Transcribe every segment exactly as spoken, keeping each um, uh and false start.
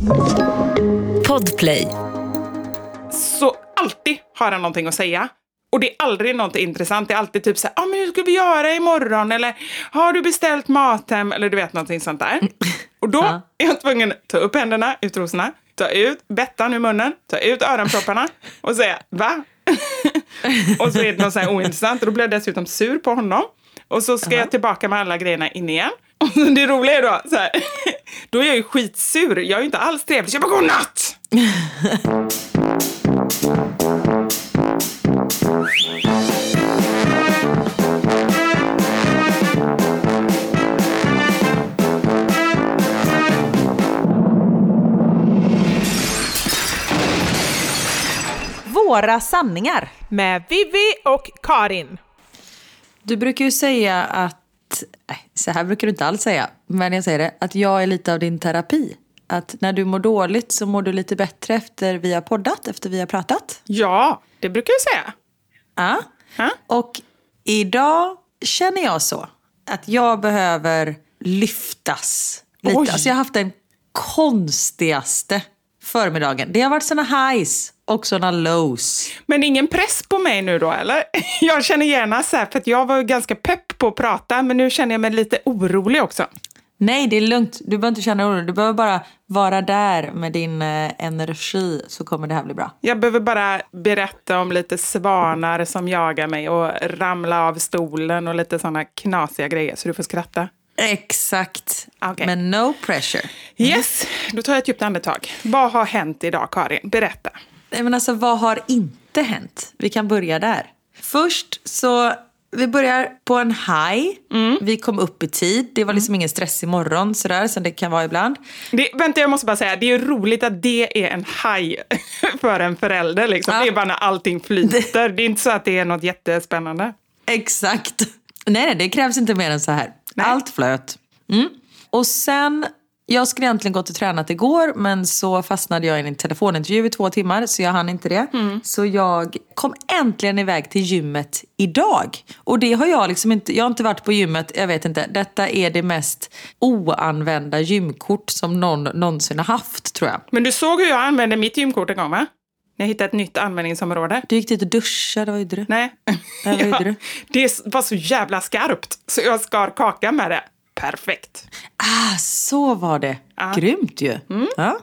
Podplay. Så alltid har han någonting att säga. Och det är aldrig något intressant. Det är alltid typ så här, ja ah, men hur ska vi göra imorgon? Eller har du beställt mat hem? Eller du vet någonting sånt där. Och då ja. är jag tvungen att ta upp händerna ut trosorna. Ta ut bettan ur munnen. Ta ut öronpropparna. Och säga, va? Och så är det något så här ointressant. Och då blir jag dessutom sur på honom. Och så ska uh-huh. jag tillbaka med alla grejerna in igen. Och det roliga är då så här, då är jag ju skitsur. Jag är ju inte alls trevlig. Jag bara, god natt! Våra sanningar med Vivi och Karin. Du brukar ju säga att, nej, så här brukar du inte alls säga, men jag säger det, att jag är lite av din terapi. Att när du mår dåligt så mår du lite bättre efter vi har poddat, efter vi har pratat. Ja, det brukar jag säga. Ja, ha? Och idag känner jag så att jag behöver lyftas lite. Oj. Alltså jag har haft den konstigaste förmiddagen. Det har varit såna highs och såna lows. Men ingen press på mig nu då, eller? Jag känner gärna så här, för att jag var ganska pepp på att prata, men nu känner jag mig lite orolig också. Nej, det är lugnt. Du behöver inte känna oro. Du behöver bara vara där med din eh, energi, så kommer det här bli bra. Jag behöver bara berätta om lite svanar som jagar mig och ramla av stolen och lite sådana knasiga grejer, så du får skratta. Exakt. Okay. Men no pressure. Mm. Yes, då tar jag ett djupt andetag. Vad har hänt idag, Karin? Berätta. Men alltså, vad har inte hänt? Vi kan börja där. Först så, vi börjar på en high. Mm. Vi kom upp i tid. Det var liksom mm. ingen stress imorgon sådär, som det kan vara ibland. Det, vänta, jag måste bara säga, det är roligt att det är en high för en förälder. Liksom. Ja. Det är bara när allting flyter. Det är inte så att det är något jättespännande. Exakt. Nej, nej, det krävs inte mer än så här. Nej. Allt flöt. Mm. Och sen, jag skulle egentligen gått och tränat igår, men så fastnade jag i en telefonintervju i två timmar, så jag hann inte det. Mm. Så jag kom äntligen iväg till gymmet idag. Och det har jag liksom inte, jag har inte varit på gymmet, jag vet inte. Detta är det mest oanvända gymkort som någon någonsin har haft, tror jag. Men du såg hur jag använde mitt gymkort en gång, va? Jag hittade ett nytt användningsområde. Du gick dit och duschade, vad gjorde du? Nej. Vad ja, gjorde du? Det var så jävla skarpt, så jag skar kaka med det. Perfekt. Ah, så var det. Ah. Grymt ju. Mm. Ja.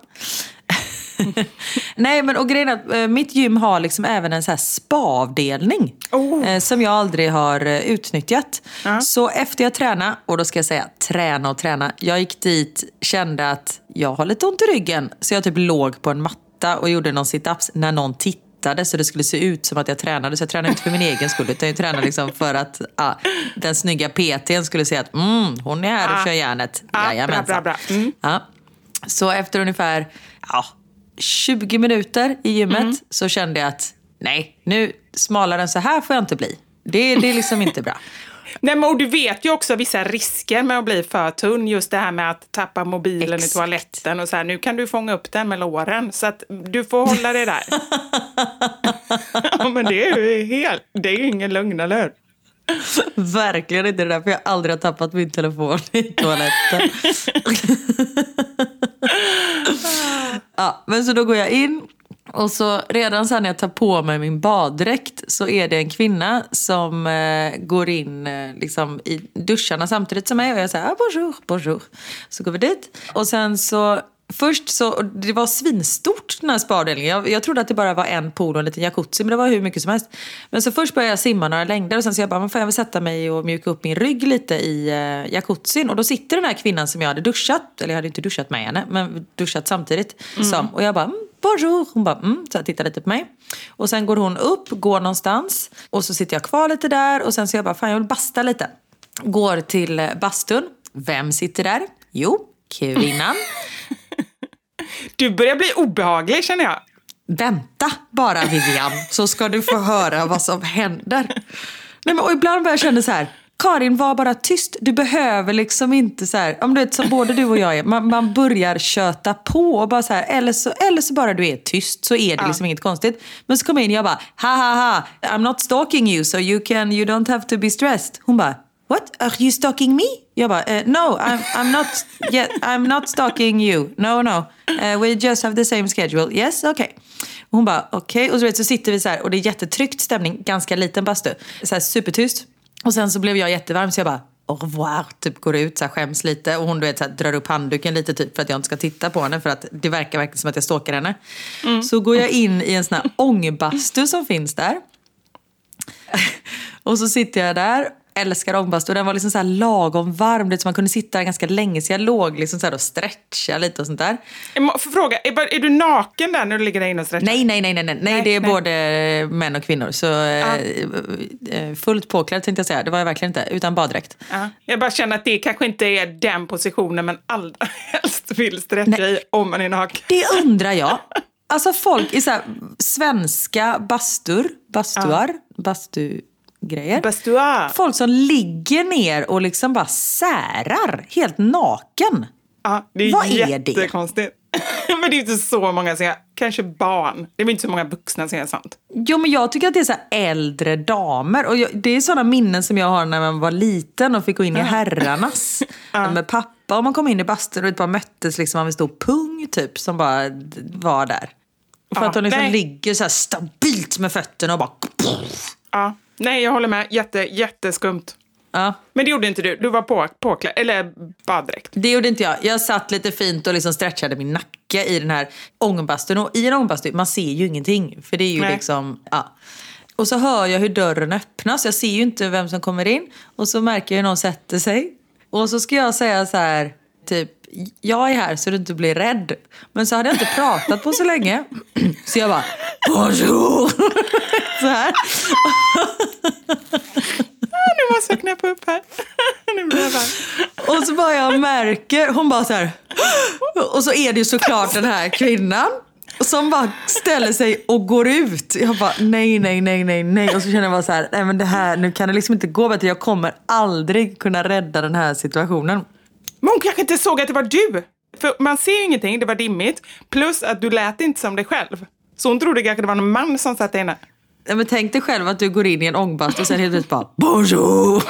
Nej, men och grejen är att mitt gym har liksom även en så här spa-avdelning oh. eh, som jag aldrig har eh, utnyttjat. Uh-huh. Så efter jag tränade, och då ska jag säga träna och träna. Jag gick dit, kände att jag har lite ont i ryggen, så jag typ låg på en matta och gjorde någon sit-ups när någon tittade, så det skulle se ut som att jag tränade. Så jag tränade inte för min egen skull, utan jag tränade liksom för att ah, den snygga P T:n skulle se att mm, hon är här och ah. kör järnet. Ah, bra, bra, bra. Mm. Ja. Så efter ungefär ja, tjugo minuter i gymmet mm. så kände jag att nej, nu smalare än så här får jag inte bli. Det, det är liksom inte bra. Nej, men och du vet ju också vissa risker med att bli för tunn. Just det här med att tappa mobilen Exakt. i toaletten och så här. Nu kan du fånga upp den med låren, så att du får hålla det där. Ja, men det är ju helt, det är ju ingen lögn, eller? Verkligen inte det där, för jag aldrig har tappat min telefon i toaletten. Ja, men så då går jag in. Och så redan sen när jag tar på mig min baddräkt så är det en kvinna som eh, går in eh, liksom i duscharna samtidigt som mig. Och jag säger ah, bonjour, bonjour. Så går vi dit. Och sen så, först så, det var svinstort den här spaavdelningen. Jag, jag trodde att det bara var en pool och en liten jacuzzi, men det var hur mycket som helst. Men så först började jag simma några längder och sen så jag bara, men får jag väl sätta mig och mjuka upp min rygg lite i eh, jacuzzin. Och då sitter den här kvinnan som jag hade duschat, eller jag hade inte duschat med henne, men duschat samtidigt. Mm. Som, och jag bara, mm, bonjour. Hon bara, mm, så jag tittar lite på mig. Och sen går hon upp, går någonstans. Och så sitter jag kvar lite där. Och sen så jag bara, fan jag vill basta lite. Går till bastun. Vem sitter där? Jo, kvinnan. Du börjar bli obehaglig, känner jag. Vänta bara, Vivian, så ska du få höra vad som händer. Nej, men, och ibland börjar jag känna så här, Karin, var bara tyst. Du behöver liksom inte så här, om du vet, som både du och jag är, man, man börjar köta på och bara så här, eller så, eller så bara du är tyst, så är det liksom ja. inget konstigt. Men så kommer jag in och jag bara, ha ha ha, I'm not stalking you, so you can, you don't have to be stressed. Hon bara, what? Are you stalking me? Jag bara, uh, no, I'm, I'm not yeah, I'm not stalking you. No, no. Uh, we just have the same schedule. Yes, okay. Och hon bara, okej. Okay. Och så, vet, så sitter vi så här och det är jättetryckt stämning. Ganska liten bastu. Så här supertyst. Och sen så blev jag jättevarm så jag bara, au revoir, typ går ut så här, skäms lite. Och hon du vet, så här, drar upp handduken lite typ för att jag inte ska titta på henne. För att det verkar verkligen som att jag stalkar henne. Mm. Så går jag in i en sån här ångbastu som finns där. Och så sitter jag där, älskar ångbastu. Och den var liksom så här lagom varm, så man kunde sitta där ganska länge. Så jag låg liksom så här och stretcha lite och sånt där. För fråga, är, bara, är du naken där när du ligger där inne och stretchar? Nej, nej, nej, nej, nej. nej det är nej. både män och kvinnor. Så ah. eh, fullt påklädd tänkte jag säga. Det var jag verkligen inte, utan baddräkt. Ah. Jag bara känner att det kanske inte är den positionen man allra helst vill stretcha i om man är naken. Det undrar jag. Alltså folk i så här svenska bastur, bastuar, ah. bastugrejer. Bastuar. Folk som ligger ner och liksom bara särar, helt naken. Ja, det är Vad är det? Jättekonstigt. Men det är inte så många som jag, kanske barn. Det är inte så många vuxna som är sånt. Jo, men jag tycker att det är så här äldre damer. Och jag, det är sådana minnen som jag har när man var liten och fick gå in i herrarnas. Ja. Med pappa. Och man kom in i bastun och det bara möttes liksom av en stor pung typ som bara var där. För ja, att hon liksom nej. ligger så här stabilt med fötterna och bara... Ja, nej jag håller med. Jätte, jätteskumt. Ja. Men det gjorde inte du. Du var på, påklädd, eller baddräkt. Det gjorde inte jag. Jag satt lite fint och liksom stretchade min nacke i den här ångbastun. Och i en ångbastu, man ser ju ingenting. För det är ju nej. liksom... Ja. Och så hör jag hur dörren öppnas. Jag ser ju inte vem som kommer in. Och så märker jag hur någon sätter sig. Och så ska jag säga så här... Typ, jag är här så du inte blir rädd. Men så hade jag inte pratat på så länge. Så jag bara, bonjour. Så här. Nu måste jag knäppa upp här. Nu blir jag varm. Och så bara jag märker, hon bara så här. Och så är det ju såklart den här kvinnan. Som bara ställer sig och går ut. Jag bara, nej, nej, nej, nej, nej. Och så känner jag bara så här, nej men det här, nu kan det liksom inte gå bättre. Jag kommer aldrig kunna rädda den här situationen. Men hon kanske inte såg att det var du. För man ser ju ingenting, det var dimmigt. Plus att du lät inte som dig själv. Så hon trodde kanske det var någon man som satt inne. Ja, men tänk dig själv att du går in i en ångbast och sen helt ut bara bonjour.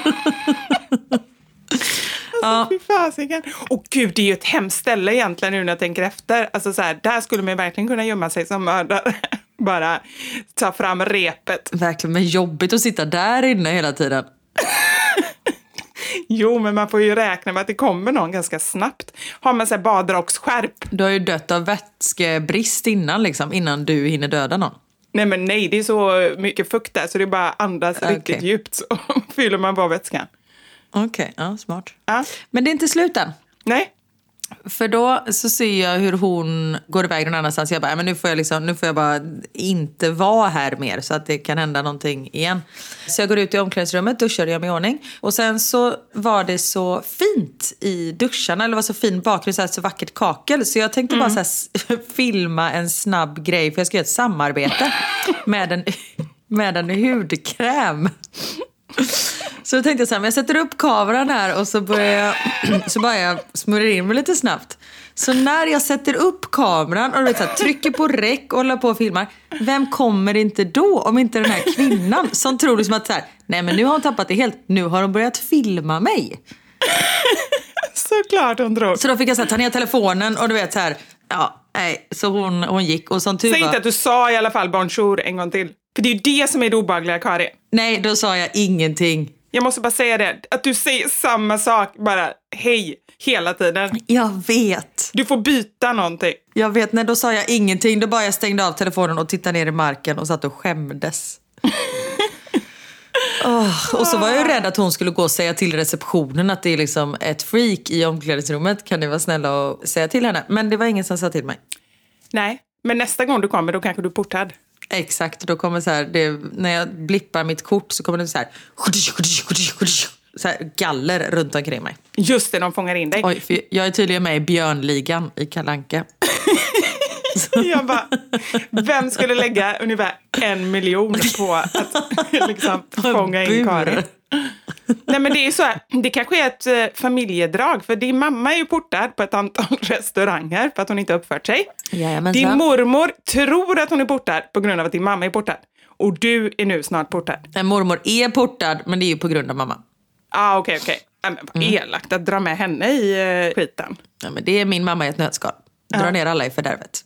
Alltså fy fasiken. Och gud, det är ju ett hemskt ställe egentligen nu när jag tänker efter. Alltså så här, där skulle man verkligen kunna gömma sig som mördare. Bara ta fram repet. Verkligen, men jobbigt att sitta där inne hela tiden. Jo, men man får ju räkna med att det kommer någon ganska snabbt. Har man så här badrocksskärp. Du har ju dött av vätskebrist innan liksom, innan du hinner döda någon. Nej, men nej, det är så mycket fukt där så det är bara andas okay. riktigt djupt så fyller man bara vätskan. Okej, okay, ja, smart. Ja. Men det är inte slut än. Nej. För då så ser jag hur hon går iväg någon annanstans. Jag bara, men nu får jag liksom, nu får jag bara inte vara här mer så att det kan hända någonting igen. Så jag går ut i omklädningsrummet, duschar jag mig i ordning. Och sen så var det så fint i duscharna, eller var så fin bakgrund, så, här, så vackert kakel. Så jag tänkte mm. bara så här, filma en snabb grej, för jag ska göra ett samarbete med en, med en hudkräm. Så då tänkte jag så här, men jag sätter upp kameran här och så börjar jag, så bara jag smörjer in mig lite snabbt. Så när jag sätter upp kameran och vet, så här, trycker på räck och håller på och filmar, vem kommer inte då om inte den här kvinnan som tror liksom att så här, nej men nu har hon tappat det helt, nu har hon börjat filma mig. Såklart hon tror. Så då fick jag så här, ta ner telefonen och du vet så här, ja, nej, så hon, hon gick och som tur var... Säg inte att du sa i alla fall bonjour en gång till. För det är ju det som är det obehagliga, Karin. Nej, då sa jag ingenting. Jag måste bara säga det. Att du säger samma sak, bara hej, hela tiden. Jag vet. Du får byta någonting. Jag vet, nej då sa jag ingenting. Då bara jag stängde av telefonen och tittade ner i marken och satt och skämdes. oh, och så var jag ju rädd att hon skulle gå och säga till receptionen att det är liksom ett freak i omklädningsrummet. Kan ni vara snälla och säga till henne? Men det var ingen som sa till mig. Nej, men nästa gång du kommer då kanske du är portad. Exakt, då kommer så här, det, när jag blippar mitt kort så kommer det så här, så här galler runt omkring mig. Just det, de fångar in dig. Oj, för jag är tydligen med i Björnligan i Kalle Anka. Jag bara, vem skulle lägga ungefär en miljon på att liksom fånga in Karin? Nej, men det är så här, det kanske är ett eh, familjedrag, för din mamma är ju portad på ett antal restauranger för att hon inte har uppfört sig. Jajamensan. Din mormor tror att hon är portad på grund av att din mamma är portad. Och du är nu snart portad. En mormor är portad, men det är ju på grund av mamma. ah, okej, okej. Men vad elakt att dra med henne i uh, skiten. Ja, men det är min mamma i ett nötskal. Dra ja. ner alla i fördärvet.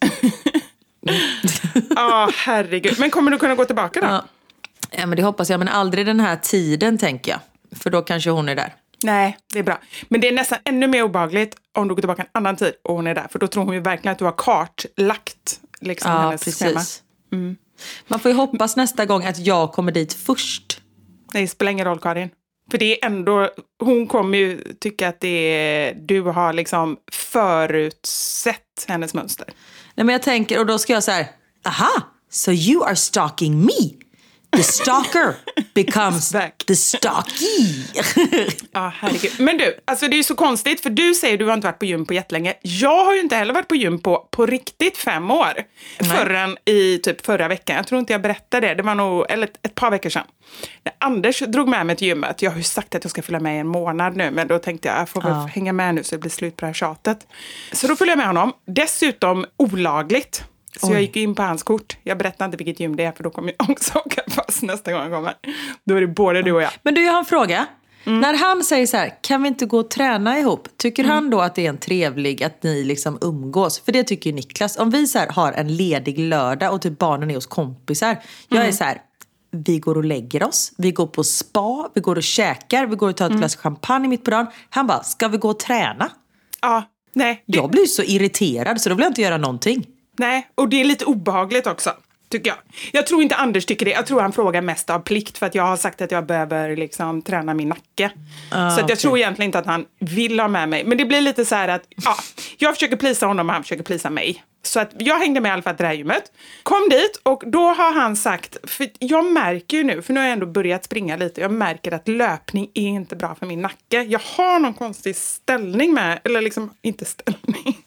Ja, oh, herregud. Men kommer du kunna gå tillbaka då? Ja. ja, men det hoppas jag. Men aldrig den här tiden, tänker jag. För då kanske hon är där. Nej, det är bra. Men det är nästan ännu mer obehagligt om du går tillbaka en annan tid och hon är där. För då tror hon ju verkligen att du har kartlagt liksom, ja, hennes precis. schema. Mm. Man får ju hoppas nästa gång att jag kommer dit först. Nej, det spelar ingen roll, Karin. För det är ändå, hon kommer ju tycka att det är, du har liksom förutsett hennes mönster. Nej, men jag tänker, och då ska jag så här, aha, so you are stalking me. The stalker becomes the stalky. Ja, herregud. Men du, alltså det är ju så konstigt, för du säger att du har inte varit på gym på jättelänge. Jag har ju inte heller varit på gym på, på riktigt fem år. Nej. Förrän i typ förra veckan. Jag tror inte jag berättade det. Det var nog, eller ett, ett par veckor sedan. När Anders drog med mig till gymmet. Jag har ju sagt att jag ska följa med i en månad nu. Men då tänkte jag, jag får väl ja. hänga med nu så det blir slut på det här tjatet. Så då följde jag med honom. Dessutom olagligt. Så Oj. jag gick in på hans kort. Jag berättade inte vilket gym det är, för då kommer jag också åka fast nästa gång jag kommer. Då är det både du och jag. Men du, jag har en fråga. Mm. När han säger så här, kan vi inte gå och träna ihop? Tycker mm. han då att det är en trevlig att ni liksom umgås? För det tycker ju Niklas. Om vi så här har en ledig lördag och typ barnen är hos kompisar. Jag mm. är så här, vi går och lägger oss. Vi går på spa, vi går och käkar. Vi går och tar ett mm. glas champagne mitt på dagen. Han bara, ska vi gå och träna? Ja, nej. Det... Jag blir så irriterad så då vill jag inte göra någonting. Nej, och det är lite obehagligt också, tycker jag. Jag tror inte Anders tycker det. Jag tror han frågar mest av plikt för att jag har sagt att jag behöver liksom träna min nacke. Ah, så att jag okay. tror egentligen inte att han vill ha med mig. Men det blir lite så här att ja, jag försöker plisa honom och han försöker plisa mig. Så att jag hängde med i alla fall till det här gymmet. Kom dit och då har han sagt, för jag märker ju nu, för nu har jag ändå börjat springa lite. Jag märker att löpning är inte bra för min nacke. Jag har någon konstig ställning med, eller liksom inte ställning.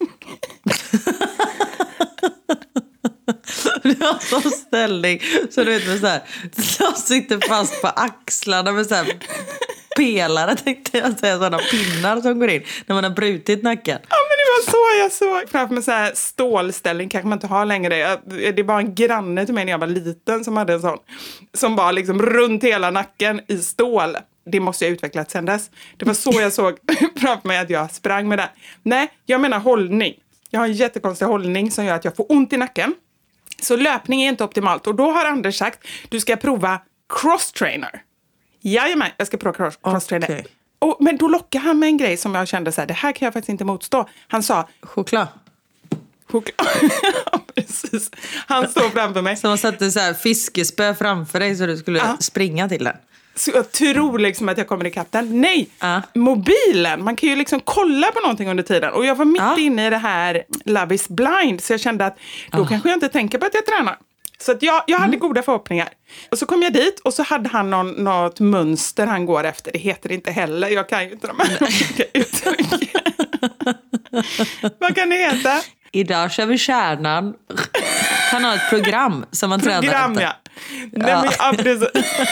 Du har sån ställning så du vet med så här, jag sitter fast på axlarna med så här pelare, tänkte jag säga, sådana pinnar som går in när man har brutit nacken. Ja, men det var så jag såg framför mig, så här stålställning kanske man inte har längre. Det var en granne till mig när jag var liten som hade en sån, som var liksom runt hela nacken i stål. Det måste jag ha utvecklat sen dess. Det var så jag såg framför mig att jag sprang med det. Nej, jag menar hållning. Jag har en jättekonstig hållning som gör att jag får ont i nacken. Så löpning är inte optimalt. Och då har Anders sagt, du ska prova cross-trainer. Jajamän, jag ska prova cross- cross-trainer. Okay. Och, men då lockade han med en grej som jag kände så här, det här kan jag faktiskt inte motstå. Han sa... Choklad. Choklad. Ja, precis. Han stod framför mig. Så han satte så här fiskespö framför dig så du skulle ja. springa till den. Så jag tror liksom att jag kommer i katten. Nej, uh. mobilen. Man kan ju liksom kolla på någonting under tiden. Och jag var mitt uh. inne i det här Love is blind. Så jag kände att då uh. kanske jag inte tänker på att jag tränar. Så att jag, jag hade mm. goda förhoppningar. Och så kom jag dit och så hade han någon, något mönster han går efter. Det heter det inte heller. Jag kan ju inte de här olika uttrycken. Vad kan det heta? Idag kör vi kärnan. Han har ett program som man tränar program, efter. Ja. Nej, men jag, precis.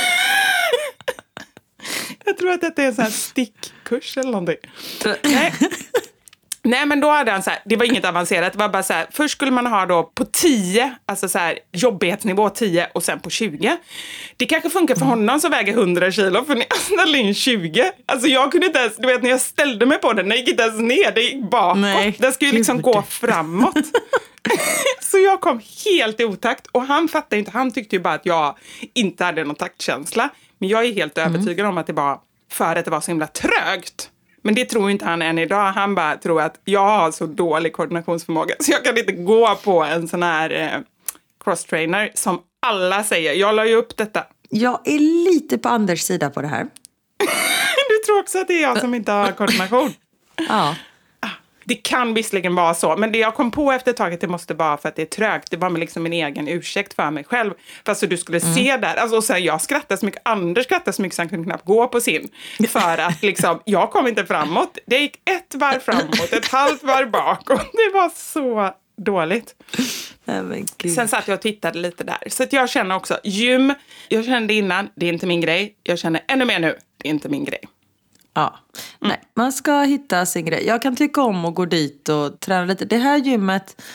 Jag tror att detta är en sån här stickkurs eller någonting. Nej. Nej, men då hade han så här, det var inget avancerat. Det var bara så här, först skulle man ha då på tio, alltså så här jobbighetsnivå tio och sen på tjugo. Det kanske funkar för honom som väger hundra kilo, för när jag ställde in tjugo. Alltså jag kunde inte ens, du vet när jag ställde mig på den, den gick inte ens ner, det gick bakåt. Nej, den skulle ju liksom gud. gå framåt. Så jag kom helt i otakt och han fattade inte, han tyckte ju bara att jag inte hade någon taktkänsla. Men jag är helt mm. övertygad om att det var för att det var så himla trögt. Men det tror inte han än idag. Han bara tror att jag har så dålig koordinationsförmåga så jag kan inte gå på en sån här eh, cross-trainer som alla säger. Jag la ju upp detta. Jag är lite på Anders sida på det här. Du tror också att det är jag som inte har koordination? Ja. Det kan visserligen vara så, men det jag kom på efter ett tag att det måste vara för att det är trögt. Det var med liksom min egen ursäkt för mig själv. Fast så du skulle mm. se där. Alltså, och sen, jag skrattade så mycket, Anders skrattade så mycket så han kunde knappt gå på sin. För att liksom, jag kom inte framåt. Det gick ett varv framåt, ett halvt varv bakåt. Det var så dåligt. Oh, sen satt jag och tittade lite där. Så att jag känner också, gym, jag kände innan, det är inte min grej. Jag känner ännu mer nu, det är inte min grej. Ja, mm. nej, man ska hitta sin grej. Jag kan tycka om att gå dit och träna lite. Det här gymmet,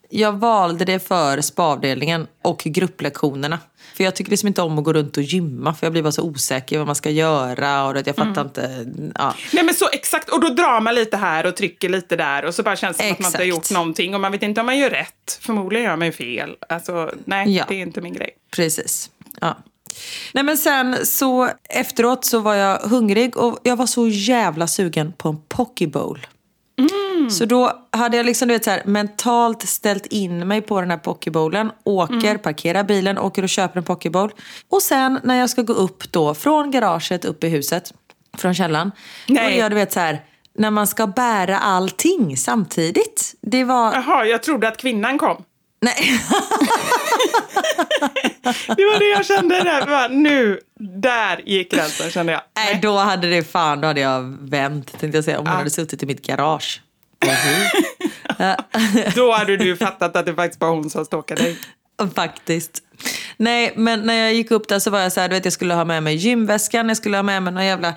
jag valde det för spavdelningen och grupplektionerna. För jag tycker liksom inte om att gå runt och gymma. För jag blir bara så osäker vad man ska göra. Och det, jag fattar mm. inte. Ja. Nej men så exakt. Och då drar man lite här och trycker lite där. Och så bara känns det som att man inte har gjort någonting. Och man vet inte om man gör rätt. Förmodligen gör man ju fel. Alltså nej, ja. Det är inte min grej. Precis. Ja. Nej men sen så efteråt så var jag hungrig. Och jag var så jävla sugen på en pokeball. Mm. Så då hade jag liksom, du vet, så här, mentalt ställt in mig på den här pokeballen. Åker, mm. parkerar bilen, åker och köper en pokeball. Och sen när jag ska gå upp då från garaget upp i huset, från källaren. Nej. Då gör du vet så här, när man ska bära allting samtidigt. Det var... Jaha, jag trodde att kvinnan kom. Nej. Det var det jag kände där. Bara, nu, där gick gränsen, kände jag. Nej, då hade det fan, då hade jag vänt, tänkte jag säga, om hon ah. hade suttit i mitt garage. Då hade du fattat att det faktiskt var hon som stalkade dig. Faktiskt. Nej, men när jag gick upp där så var jag så här, du vet, jag skulle ha med mig gymväskan, jag skulle ha med mig någon jävla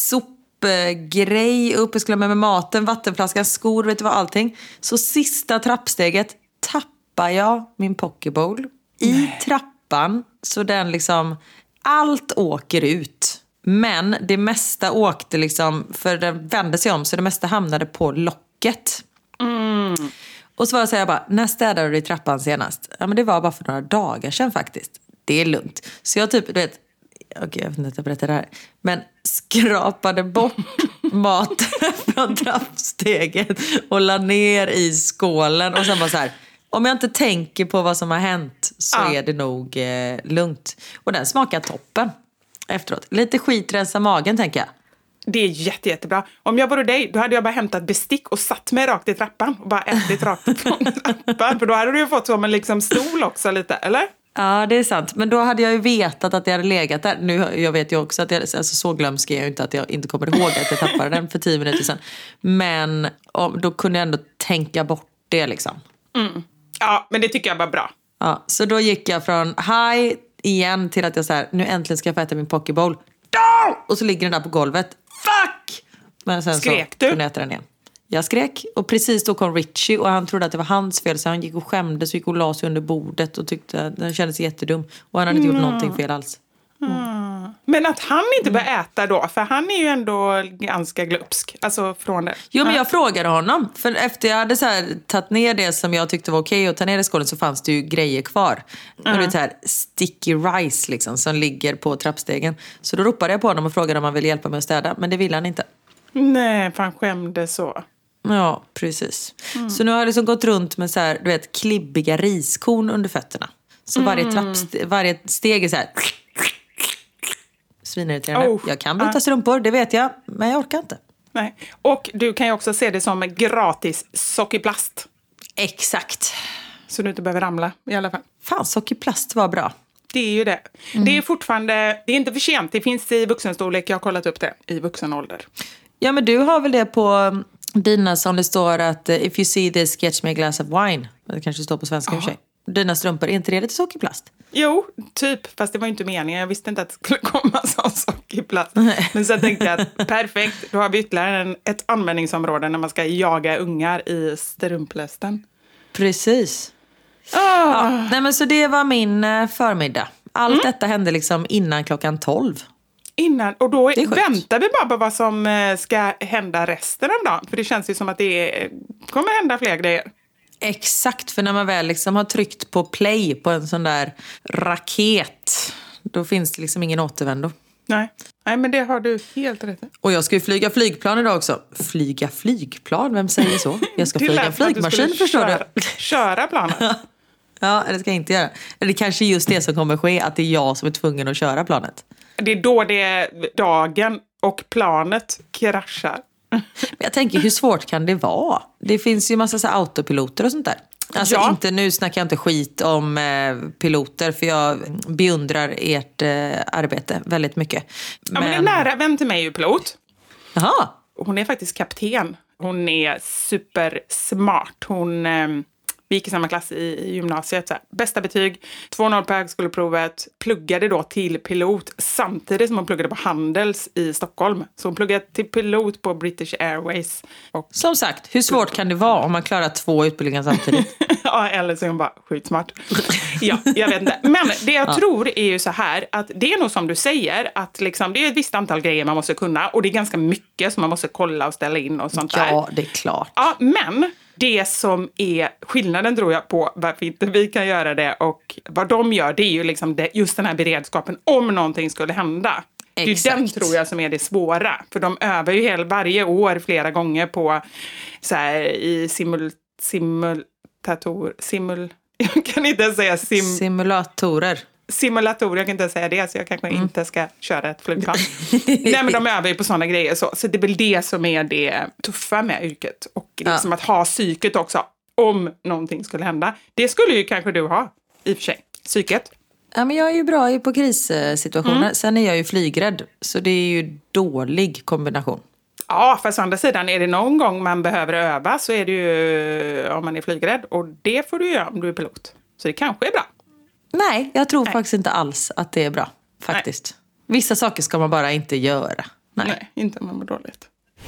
sopgrej upp, jag skulle ha med mig maten, vattenflaskan, skor, vet du vad, allting. Så sista trappsteget tappar jag min pokeball i Nej. trappan, så den liksom, allt åker ut. Men det mesta åkte liksom, för den vände sig om, så det mesta hamnade på locket. Mm. Och så var jag så här, jag bara, när städade du i trappan senast? Ja men det var bara för några dagar sedan faktiskt. Det är lugnt. Så jag typ, du vet, okej jag vet inte att jag berättar det här. Men skrapade bort maten från trappsteget och la ner i skålen. Och sen bara så här, om jag inte tänker på vad som har hänt så ja. är det nog eh, lugnt. Och den smakar toppen efteråt. Lite skitrensa magen tänker jag. Det är jätte, jättebra. Om jag vore dig, då hade jag bara hämtat bestick och satt mig rakt i trappan. Och bara ätit rakt från trappan. För då hade du ju fått som en liksom stol också lite, eller? Ja, det är sant. Men då hade jag ju vetat att jag hade legat där. Nu, jag vet ju också att jag, alltså så glömsk är jag inte att jag inte kommer ihåg att jag tappade den för tio minuter sedan. Men om, då kunde jag ändå tänka bort det liksom. Mm. Ja, men det tycker jag var bra. Ja, så då gick jag från high igen till att jag så här, nu äntligen ska jag få äta min pokeball. Och så ligger den där på golvet. Fuck! Men sen skrek så du? kunde jag äta den igen. Jag skrek och precis då kom Richie och han trodde att det var hans fel, så han gick och skämdes och gick och la sig under bordet och tyckte att den kändes jättedum. Och han hade inte mm. gjort någonting fel alls. Mm. Mm. Men att han inte börjar äta då, för han är ju ändå ganska glupsk. Alltså från det. Jo, men jag frågade honom. För efter jag hade så här, tagit ner det som jag tyckte var okej att ta ner i skålen, så fanns det ju grejer kvar. Mm. Och det är så här sticky rice liksom, som ligger på trappstegen. Så då ropade jag på honom och frågade om han ville hjälpa mig att städa. Men det ville han inte. Nej, för han skämde så. Ja, precis. Mm. Så nu har jag liksom gått runt med så här, du vet, klibbiga riskorn under fötterna. Så mm. varje, trappste- varje steg är så här... Svinirriterande. Oh. Jag kan byta strumpor, det vet jag. Men jag orkar inte. Nej. Och du kan ju också se det som gratis sockerplast. Exakt. Så du inte behöver ramla i alla fall. Fan, sockerplast var bra. Det är ju det. Mm. Det är fortfarande, det är inte för sent. Det finns i vuxenstorlek, jag har kollat upp det, i vuxenålder. Ja, men du har väl det på dina som det står att if you see this, get me a glass of wine. Det kanske står på svenska i och för sig. Dina strumpor, är inte det lite sockerplast? Jo, typ. Fast det var inte meningen. Jag visste inte att det skulle komma sån sockerplast. Men så tänkte jag att perfekt, då har vi ytterligare en, ett användningsområde när man ska jaga ungar i strumplästen. Precis. Oh. Ja, nej, men så det var min förmiddag. Allt mm. detta hände liksom innan klockan tolv. Innan, och då väntar vi bara på vad som ska hända resten av dagen. För det känns ju som att det är, kommer hända fler grejer. Exakt, för när man väl liksom har tryckt på play på en sån där raket, då finns det liksom ingen återvändo. Nej, Nej men det har du helt rätt i. Och jag ska ju flyga flygplan idag också. Flyga flygplan? Vem säger så? Jag ska flyga en flygmaskin, du förstår köra, du? Köra planet. Ja, det ska jag inte göra. Det kanske är just det som kommer ske, att det är jag som är tvungen att köra planet. Det är då det är dagen och planet kraschar. Men jag tänker, hur svårt kan det vara? Det finns ju massa så här autopiloter och sånt där. Alltså ja. inte, nu snackar jag inte skit om eh, piloter, för jag beundrar ert eh, arbete väldigt mycket. Men... Ja, men en nära vän till mig är ju pilot. Jaha. Hon är faktiskt kapten. Hon är supersmart. Hon, eh, vi gick i samma klass i, i gymnasiet. Så här. Bästa betyg, två noll på högskoleprovet, pluggade då till pilot samtidigt som hon pluggade på Handels i Stockholm. Så hon pluggade till pilot på British Airways. Och som sagt, hur svårt kan det vara om man klarar två utbildningar samtidigt? ja, eller så är hon bara sjukt smart. Ja, jag vet inte. Men det jag ja. tror är ju så här att det är nog som du säger att liksom, det är ett visst antal grejer man måste kunna och det är ganska mycket som man måste kolla och ställa in och sånt där. Ja, det är klart. Ja, men det som är skillnaden tror jag på varför inte vi kan göra det och vad de gör, det är ju liksom det, just den här beredskapen om någonting skulle hända. Exakt. Det är den tror jag som är det svåra. För de övar ju hel, varje år flera gånger på så här, i simul, simulator, simul, jag kan inte säga sim, simulatorer. Simulatorer, jag kan inte säga det så jag kanske mm. inte ska köra ett flygplan. Nej, men de övar ju på sådana grejer så. Så det är väl det som är det tuffa med yrket. Och liksom ja. att ha psyket också om någonting skulle hända. Det skulle ju kanske du ha i och för sig. Psyket. Ja, men jag är ju bra på krissituationer. Mm. Sen är jag ju flygrädd. Så det är ju dålig kombination. Ja, fast å andra sidan är det någon gång man behöver öva så är det ju om man är flygrädd. Och det får du göra om du är pilot. Så det kanske är bra. Nej, jag tror Nej. faktiskt inte alls att det är bra. Faktiskt. Nej. Vissa saker ska man bara inte göra. Nej, Nej inte om man mår dåligt.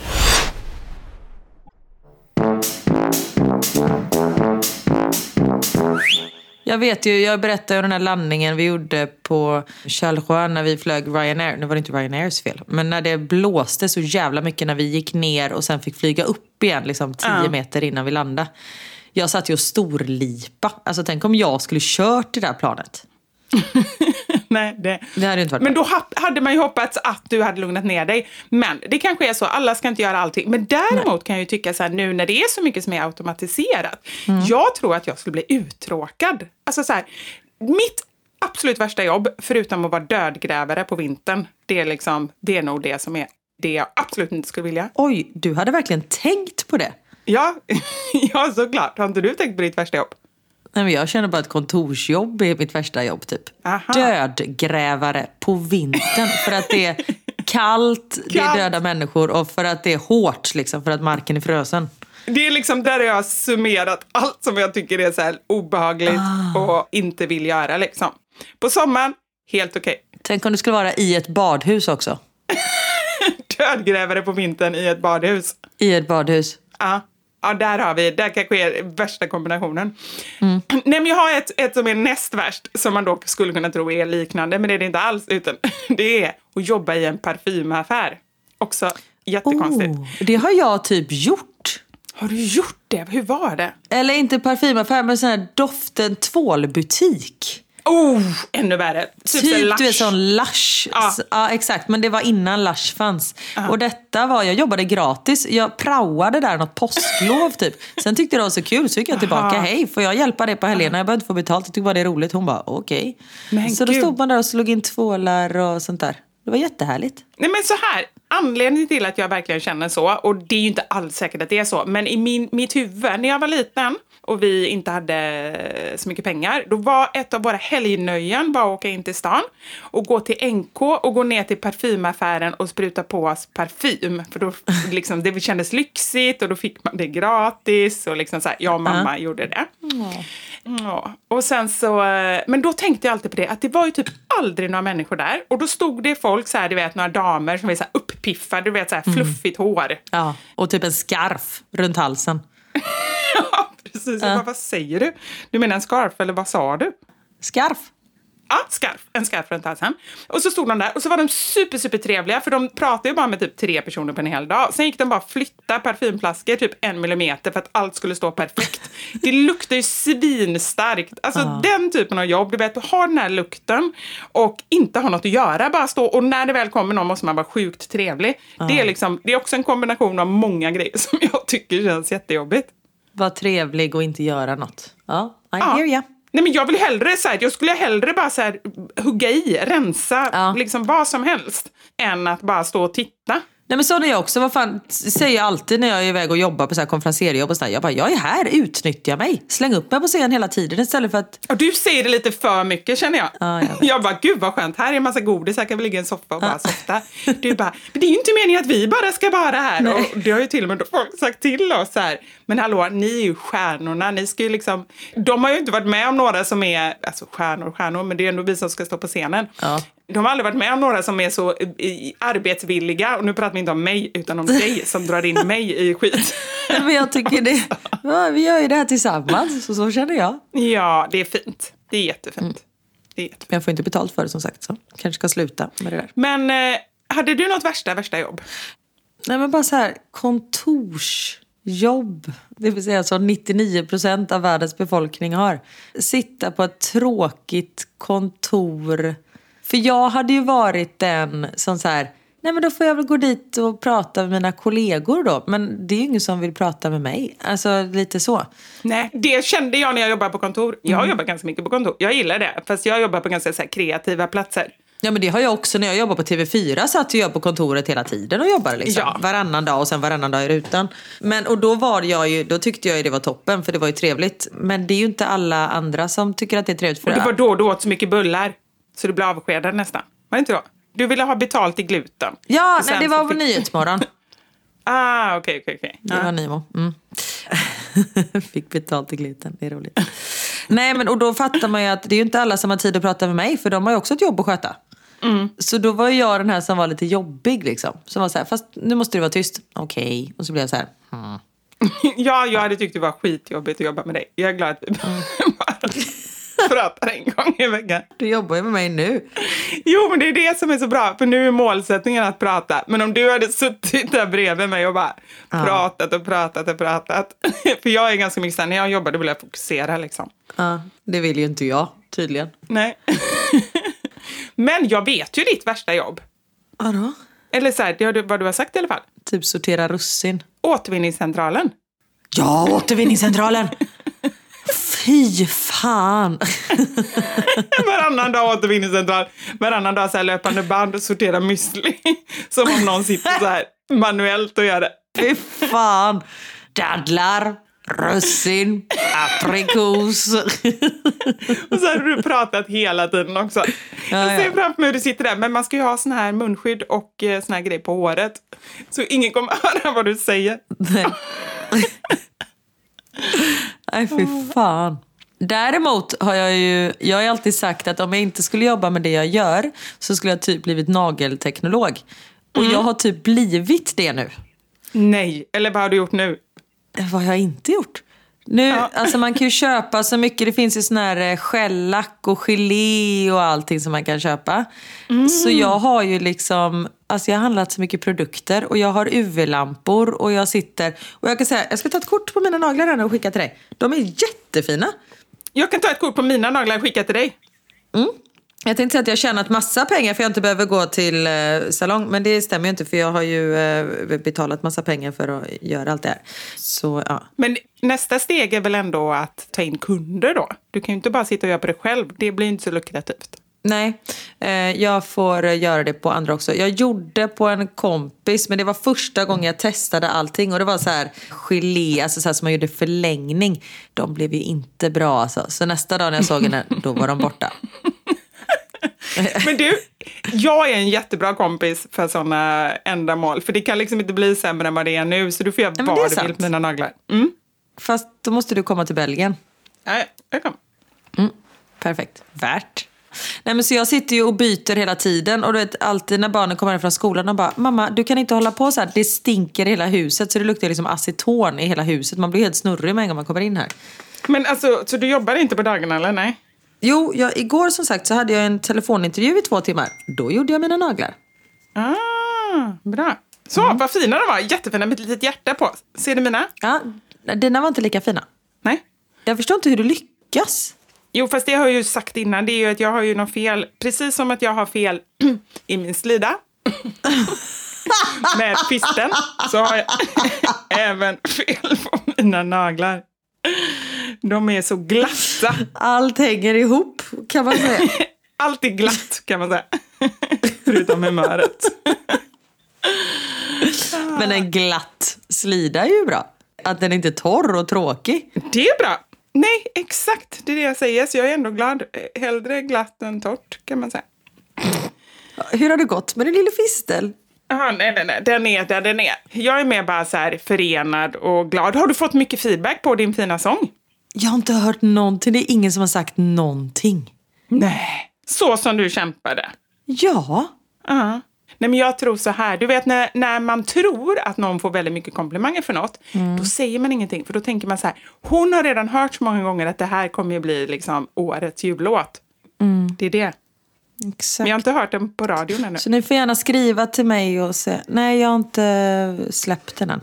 Jag vet ju, jag berättade ju den här landningen vi gjorde på Charleroi när vi flög Ryanair. Nu var det inte Ryanairs fel. Men när det blåste så jävla mycket när vi gick ner och sen fick flyga upp igen liksom tio uh. meter innan vi landade. Jag satt ju och storlipa. Alltså tänk om jag skulle kört det där planet. Nej, det, det hade inte varit men bra. Då hade man ju hoppats att du hade lugnat ner dig. Men det kanske är så, alla ska inte göra allting. Men däremot Nej. kan jag ju tycka så här, nu när det är så mycket som är automatiserat. Mm. Jag tror att jag skulle bli uttråkad. Alltså så här, mitt absolut värsta jobb, förutom att vara dödgrävare på vintern, det är liksom, det är nog det som är det jag absolut inte skulle vilja. Oj, du hade verkligen tänkt på det. Ja, ja, såklart. Har inte du tänkt på ditt värsta jobb? Nej, men jag känner bara att kontorsjobb är mitt värsta jobb typ. Aha. Dödgrävare på vintern för att det är kallt, kallt, det är döda människor och för att det är hårt liksom, för att marken är frösen. Det är liksom där jag har summerat allt som jag tycker är så här obehagligt ah. och inte vill göra liksom. På sommaren, helt okej. Okay. Tänk om du skulle vara i ett badhus också. Dödgrävare på vintern i ett badhus. I ett badhus. Ja. Ja, där har vi, där kanske är värsta kombinationen. Mm. Nej, men jag har ett, ett som är näst värst, som man dock skulle kunna tro är liknande, men det är det inte alls, utan det är att jobba i en parfymaffär. Också jättekonstigt. Oh, det har jag typ gjort. Har du gjort det? Hur var det? Eller inte parfymaffär, men sån här doften tvålbutik. Oh, ännu värre. Typ, typ du vet sån Lush. Ja. Ja, exakt. Men det var innan Lush fanns. Uh-huh. Och detta var, jag jobbade gratis. Jag praoade där något påsklov typ. Sen tyckte det var så kul så gick jag tillbaka. Uh-huh. Hej, får jag hjälpa dig på Helena? Jag behöver inte få betalt. Jag tyckte bara det är roligt. Hon bara, okej. Okay. Så Gud. Då stod man där och slog in tvålar och sånt där. Det var jättehärligt. Nej, men så här, anledningen till att jag verkligen känner så, och det är ju inte alls säkert att det är så, men i min, mitt huvud, när jag var liten och vi inte hade så mycket pengar, då var ett av våra helgnöjen bara att åka in till stan och gå till N K och gå ner till parfymaffären och spruta på oss parfym. För då liksom, det kändes lyxigt och då fick man det gratis och liksom så här, jag och mamma uh. gjorde det. Mm. Ja. Och sen så, men då tänkte jag alltid på det, att det var ju typ aldrig några människor där. Och då stod det folk så här, du vet, några damer som är så här uppiffade, du vet, så här fluffigt mm. hår. Ja, och typ en scarf runt halsen. Ja, precis. Ja. Bara, vad säger du? Du menar en scarf, eller vad sa du? Scarf. Ja, scarf. En scarf runt halsen. Och så stod de där, och så var de super, super trevliga, för de pratade ju bara med typ tre personer på en hel dag. Sen gick de bara flytta parfymflaskor typ en millimeter för att allt skulle stå perfekt. Det luktar ju svinstarkt. Alltså uh. den typen av jobb, du vet, att ha den här lukten och inte ha något att göra, bara stå, och när det väl kommer någon måste man vara sjukt trevlig. Uh. Det är liksom, det är också en kombination av många grejer som jag tycker känns jättejobbigt. Var trevlig och inte göra något. Ja, I ja. hear ya. Nej, men jag vill hellre så här, jag skulle hellre bara så här, hugga i, rensa, ja. liksom vad som helst, än att bara stå och titta. Nej men så är jag också, vad fan säger jag alltid när jag är iväg och jobbar på så här konferensierjobb och så där. Jag bara, jag är här, utnyttja mig. Släng upp mig på scen hela tiden istället för att... Och du säger det lite för mycket känner jag. Ja, jag, jag bara, gud vad skönt, här är en massa godis, här kan vi ligga i en soffa och bara softa. Du bara, men det är ju inte meningen att vi bara ska vara här. Nej. Och det har ju till och med folk sagt till oss så här. Men hallå, ni är ju stjärnorna, ni ska ju liksom... De har ju inte varit med om några som är, alltså stjärnor, stjärnor, men det är ändå vi som ska stå på scenen. Ja. De har aldrig varit med om några som är så i, arbetsvilliga, och nu pratar vi inte om mig utan om dig som drar in mig i skit. Men jag tycker det, ja, vi gör ju det här tillsammans, så, så känner jag. Ja, det är fint. Det är jättefint. Mm. Det är jättefint. Men jag får inte betalt för det som sagt, så kanske ska sluta med det där. Men eh, hade du något värsta, värsta jobb? Nej men bara så här, kontorsjobb. Det vill säga så nittionio procent av världens befolkning har. Sitta på ett tråkigt kontor. För jag hade ju varit den som så här, nej men då får jag väl gå dit och prata med mina kollegor då. Men det är ju ingen som vill prata med mig. Alltså lite så. Nej, det kände jag när jag jobbade på kontor. Jag har mm. jobbat ganska mycket på kontor. Jag gillar det, fast jag jobbar på ganska så här kreativa platser. Ja men det har jag också, när jag jobbar på T V fyra satt jag på kontoret hela tiden och jobbade liksom. Ja. Varannan dag och sen varannan dag i rutan. Men och då var jag ju, då tyckte jag ju det var toppen för det var ju trevligt. Men det är ju inte alla andra som tycker att det är trevligt för och det. var då du åt så mycket bullar så du blev avskedad nästan. Var det inte då? Du ville ha betalt i gluten. Ja, nej det var på fick... Nyhetsmorgon. Ah, okej, okay, okej, okay, okej. Okay. Det var Nimo. Mm. Fick betalt i gluten, det är roligt. Nej men och då fattar man ju att det är ju inte alla som har tid att prata med mig, för de har ju också ett jobb att sköta. Mm. Så då var jag den här som var lite jobbig liksom. Som var så här, fast nu måste du vara tyst. Okej, okay. Och så blev jag så här. Hmm. Ja, jag hade tyckt det var skitjobbigt att jobba med dig. Jag är glad att vi mm. bara pratar en gång i veckan. Du jobbar ju med mig nu. Jo, men det är det som är så bra. För nu är målsättningen att prata. Men om du hade suttit där bredvid mig och bara ja. pratat och pratat och pratat. För jag är ganska mycket så här, när jag jobbar då vill jag fokusera liksom. Ja, det vill ju inte jag, tydligen. Nej. Men jag vet ju ditt värsta jobb. Vadå? Eller så här, det har du, vad du har sagt i alla fall. Typ sortera russin. Återvinningscentralen. Ja, återvinningscentralen. Fy fan. Varannan dag återvinningscentral. Varannan dag så här löpande band och sortera müsli. Som om någon sitter så här manuellt och gör det. Fy fan. Dadlar, russin, aprikos. Och så har du pratat hela tiden också. Ja, ja. Jag ser framför mig hur du sitter där. Men man ska ju ha sån här munskydd och sån här grej på håret. Så ingen kommer höra vad du säger. Nej. Nej, fy fan. Däremot har jag ju, jag har alltid sagt att om jag inte skulle jobba med det jag gör så skulle jag typ blivit nagelteknolog. Och mm. jag har typ blivit det nu. Nej, eller vad har du gjort nu? Vad har jag inte gjort? Nu, ja. Alltså man kan ju köpa så mycket. Det finns ju sån här skällack och gelé och allting som man kan köpa. Mm. Så jag har ju liksom, alltså jag har handlat så mycket produkter. Och jag har U V-lampor och jag sitter. Och jag kan säga, jag ska ta ett kort på mina naglar här och skicka till dig. De är jättefina. Jag kan ta ett kort på mina naglar och skicka till dig. Mm. Jag tänkte säga att jag har tjänat massa pengar för jag inte behöver gå till eh, salong. Men det stämmer ju inte för jag har ju eh, betalat massa pengar för att göra allt det här. Så, ja. Men nästa steg är väl ändå att ta in kunder då? Du kan ju inte bara sitta och göra på det själv. Det blir inte så lukrativt. Nej, eh, jag får göra det på andra också. Jag gjorde på en kompis, men det var första gången jag testade allting. Och det var så här gelé, alltså så här som man gjorde förlängning. De blev ju inte bra alltså. Så nästa dag när jag såg henne, då var de borta. Men du, jag är en jättebra kompis för sådana ändamål. För det kan liksom inte bli sämre än vad det är nu. Så du får göra vad du vill på mina naglar. Mm. Fast då måste du komma till Belgien. Nej, jag kommer. Mm. Perfekt, värt. Nej men så jag sitter ju och byter hela tiden. Och du vet, alltid när barnen kommer från skolan och bara, mamma, du kan inte hålla på så här. Det stinker i hela huset. Så det luktar liksom aceton i hela huset. Man blir helt snurrig med en gång man kommer in här. Men alltså, så du jobbar inte på dagarna eller nej? Jo, jag, igår som sagt så hade jag en telefonintervju i två timmar. Då gjorde jag mina naglar. Ah, bra. Så, mm. Vad fina de var. Jättefina med ett litet hjärta på. Ser du mina? Ja, dina var inte lika fina. Nej. Jag förstår inte hur du lyckas. Jo, fast det har jag ju sagt innan. Det är ju att jag har ju något fel. Precis som att jag har fel i min slida. Med kvisten. Så har jag även fel på mina naglar. De är så glatta. Allt hänger ihop, kan man säga. Allt är glatt, kan man säga. Förutom humöret. Men en glatt slida är ju bra. Att den inte är torr och tråkig. Det är bra. Nej, exakt. Det är det jag säger. Så jag är ändå glad. Hellre glatt än torrt, kan man säga. Hur har det gått med din lilla fistel? Ja, nej, nej, nej. Den är där den är. Jag är mer bara så här förenad och glad. Har du fått mycket feedback på din fina sång? Jag har inte hört någonting. Det är ingen som har sagt någonting. Nej. Så som du kämpade. Ja. Ja. Nej, men jag tror så här. Du vet, när, när man tror att någon får väldigt mycket komplimanger för något, mm. då säger man ingenting. För då tänker man så här, hon har redan hört så många gånger att det här kommer ju bli liksom årets jullåt. Mm. Det är det. Exakt. Men jag har inte hört den på radion ännu. Så ni får gärna skriva till mig och säga, nej, jag har inte släppt den än.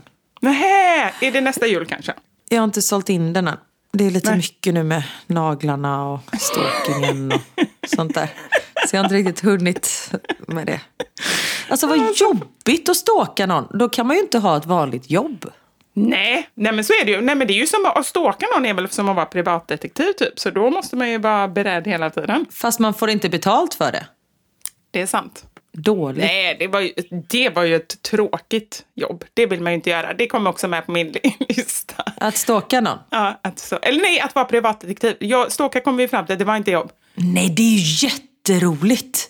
Nej, är det nästa jul kanske? Jag har inte sålt in den än. Det är lite nej. mycket nu med naglarna och stalkingen och sånt där. Så jag har inte riktigt hunnit med det. Alltså vad jobbigt att stalka någon. Då kan man ju inte ha ett vanligt jobb. Nej, nej men så är det ju. Nej, men det är ju som att stalka någon är väl som att vara privatdetektiv typ. Så då måste man ju vara beredd hela tiden. Fast man får inte betalt för det. Det är sant. Dåligt. Nej, det var ju, det var ju ett tråkigt jobb. Det vill man ju inte göra. Det kommer också med på min lista. Att stalka någon? Ja, att så. Eller nej, att vara privatdetektiv. Jag, stalka kom vi fram till, det var inte jobb. Nej, det är ju jätteroligt.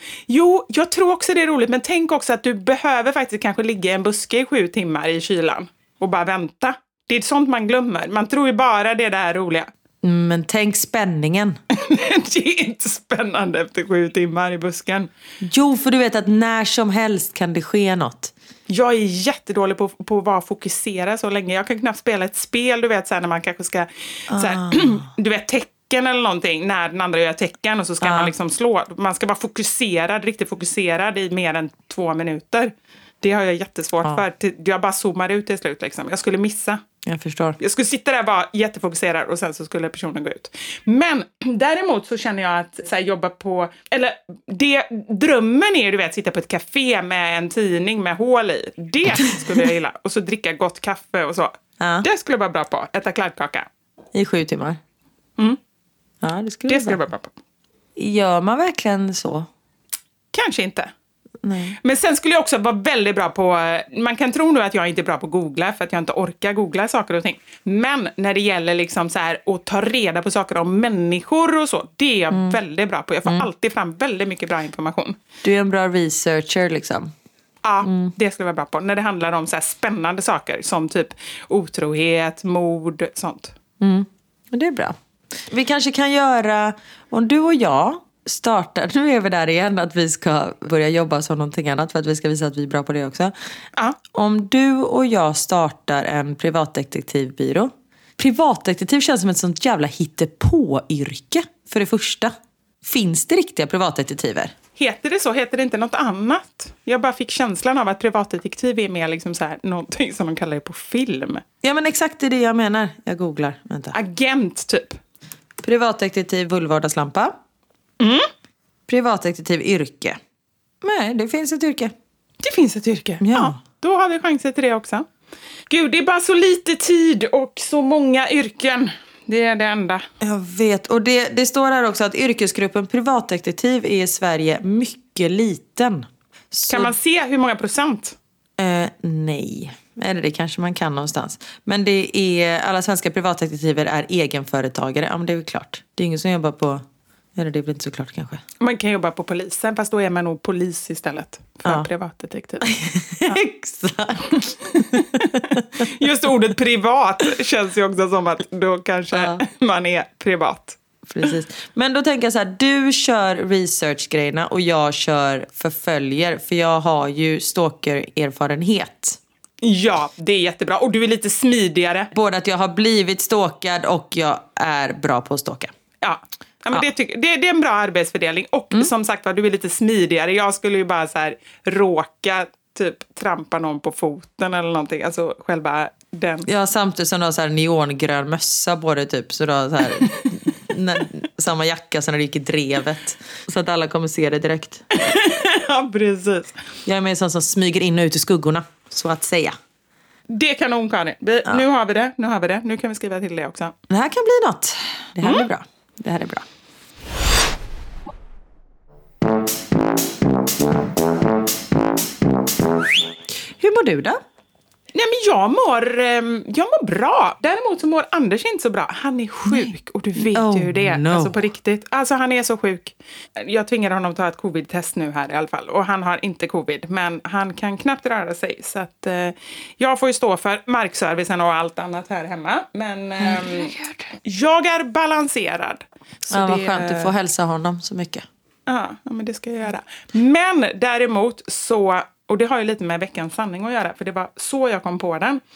Jo, jag tror också det är roligt. Men tänk också att du behöver faktiskt kanske ligga i en buske i sju timmar i kylan. Och bara vänta. Det är sånt man glömmer. Man tror ju bara det där roliga. Men tänk spänningen. Det är inte spännande efter sju timmar i busken. Jo, för du vet att när som helst kan det ske något. Jag är jättedålig på, på att vara fokuserad så länge. Jag kan knappt spela ett spel, du vet, så här, när man kanske ska... Ah. Så här, du vet, tecken eller någonting. När den andra gör tecken och så ska ah. man liksom slå. Man ska vara fokuserad, riktigt fokuserad i mer än två minuter. Det har jag jättesvårt ah. för. Jag bara zoomar ut till slut. Liksom. Jag skulle missa. Jag förstår. Jag skulle sitta där och vara jättefokuserad och sen så skulle personen gå ut. Men däremot så känner jag att så här, jobba på... Eller det, drömmen är ju, du vet, sitta på ett café med en tidning med hål i. Det skulle jag gilla. Och så dricka gott kaffe och så. Ja. Det skulle jag vara bra på. Äta kladdkaka. I sju timmar? Mm. Ja, det skulle, det skulle jag vara bra på. Gör man verkligen så? Kanske inte. Nej. Men sen skulle jag också vara väldigt bra på... Man kan tro nu att jag inte är bra på att googla för att jag inte orkar googla saker och ting. Men när det gäller liksom så här att ta reda på saker om människor och så, det är jag mm. väldigt bra på. Jag får mm. alltid fram väldigt mycket bra information. Du är en bra researcher liksom. Ja, mm. det skulle jag vara bra på. När det handlar om så här spännande saker som typ otrohet, mord, sånt. Mm. Det är bra. Vi kanske kan göra, om du och jag startar, nu är vi där igen, att vi ska börja jobba som någonting annat för att vi ska visa att vi är bra på det också. Ja. Om du och jag startar en privatdetektivbyrå. Privatdetektiv känns som ett sånt jävla hittepå-yrke för det första. Finns det riktiga privatdetektiver? Heter det så? Heter det inte något annat? Jag bara fick känslan av att privatdetektiv är mer liksom så här, någonting som man kallar det på film. Ja, men exakt det är det jag menar. Jag googlar. Vänta. Agent, typ. Privatdetektiv, bullvardagslampa. Mm. Privatdetektiv, yrke. Nej, det finns ett yrke. Det finns ett yrke? Ja. Ja, då har vi chanser till det också. Gud, det är bara så lite tid och så många yrken. Det är det enda. Jag vet. Och det, det står här också att yrkesgruppen privatdetektiv är i Sverige mycket liten. Så, kan man se hur många procent? Eh, nej. Eller det kanske man kan någonstans. Men det är, alla svenska privatdetektiver är egenföretagare. Ja, men det är väl klart. Det är ingen som jobbar på... Eller det blir inte så klart kanske. Man kan jobba på polisen, fast då är man nog polis istället för ja. privatdetektiv. Ja. Exakt. Just ordet privat känns ju också som att då kanske ja. man är privat. Precis. Men då tänker jag så här, du kör research-grejerna och jag kör förföljer. För jag har ju stalker-erfarenhet. Ja, det är jättebra. Och du är lite smidigare. Både att jag har blivit stalkad och jag är bra på att stalka. Ja. Ja, men ja. Det, tycker, det, det är en bra arbetsfördelning. Och mm. som sagt var, du är lite smidigare. Jag skulle ju bara så här råka typ trampa någon på foten eller någonting. Alltså själva den. Ja, samtidigt som du har så här neongrön mössa på dig typ. Så du har så här när, samma jacka som när du gick i drevet. Så att alla kommer se det direkt. Ja, precis. Jag är med sån som smyger in och ut i skuggorna, så att säga. Det kan hon, Karin. Vi, ja. Nu har vi det, nu har vi det. Nu kan vi skriva till det också. Det här kan bli något. Det här mm. blir bra. Det här är bra. Hur mår du då? Nej, men jag mår, ehm, jag mår bra. Däremot så mår Anders inte så bra. Han är sjuk. Nej. Och du vet Oh, ju hur det är. no. Alltså på riktigt. Alltså han är så sjuk. Jag tvingade honom att ta ett covid-test nu här i alla fall. Och han har inte covid. Men han kan knappt röra sig. Så att eh, jag får ju stå för markservicen och allt annat här hemma. Men ehm, jag är balanserad. Så Ja, vad det, skönt. Du får hälsa honom så mycket. Ja, men det ska jag göra. Men däremot så, och det har ju lite med veckans sanning att göra, för det var så jag kom på den.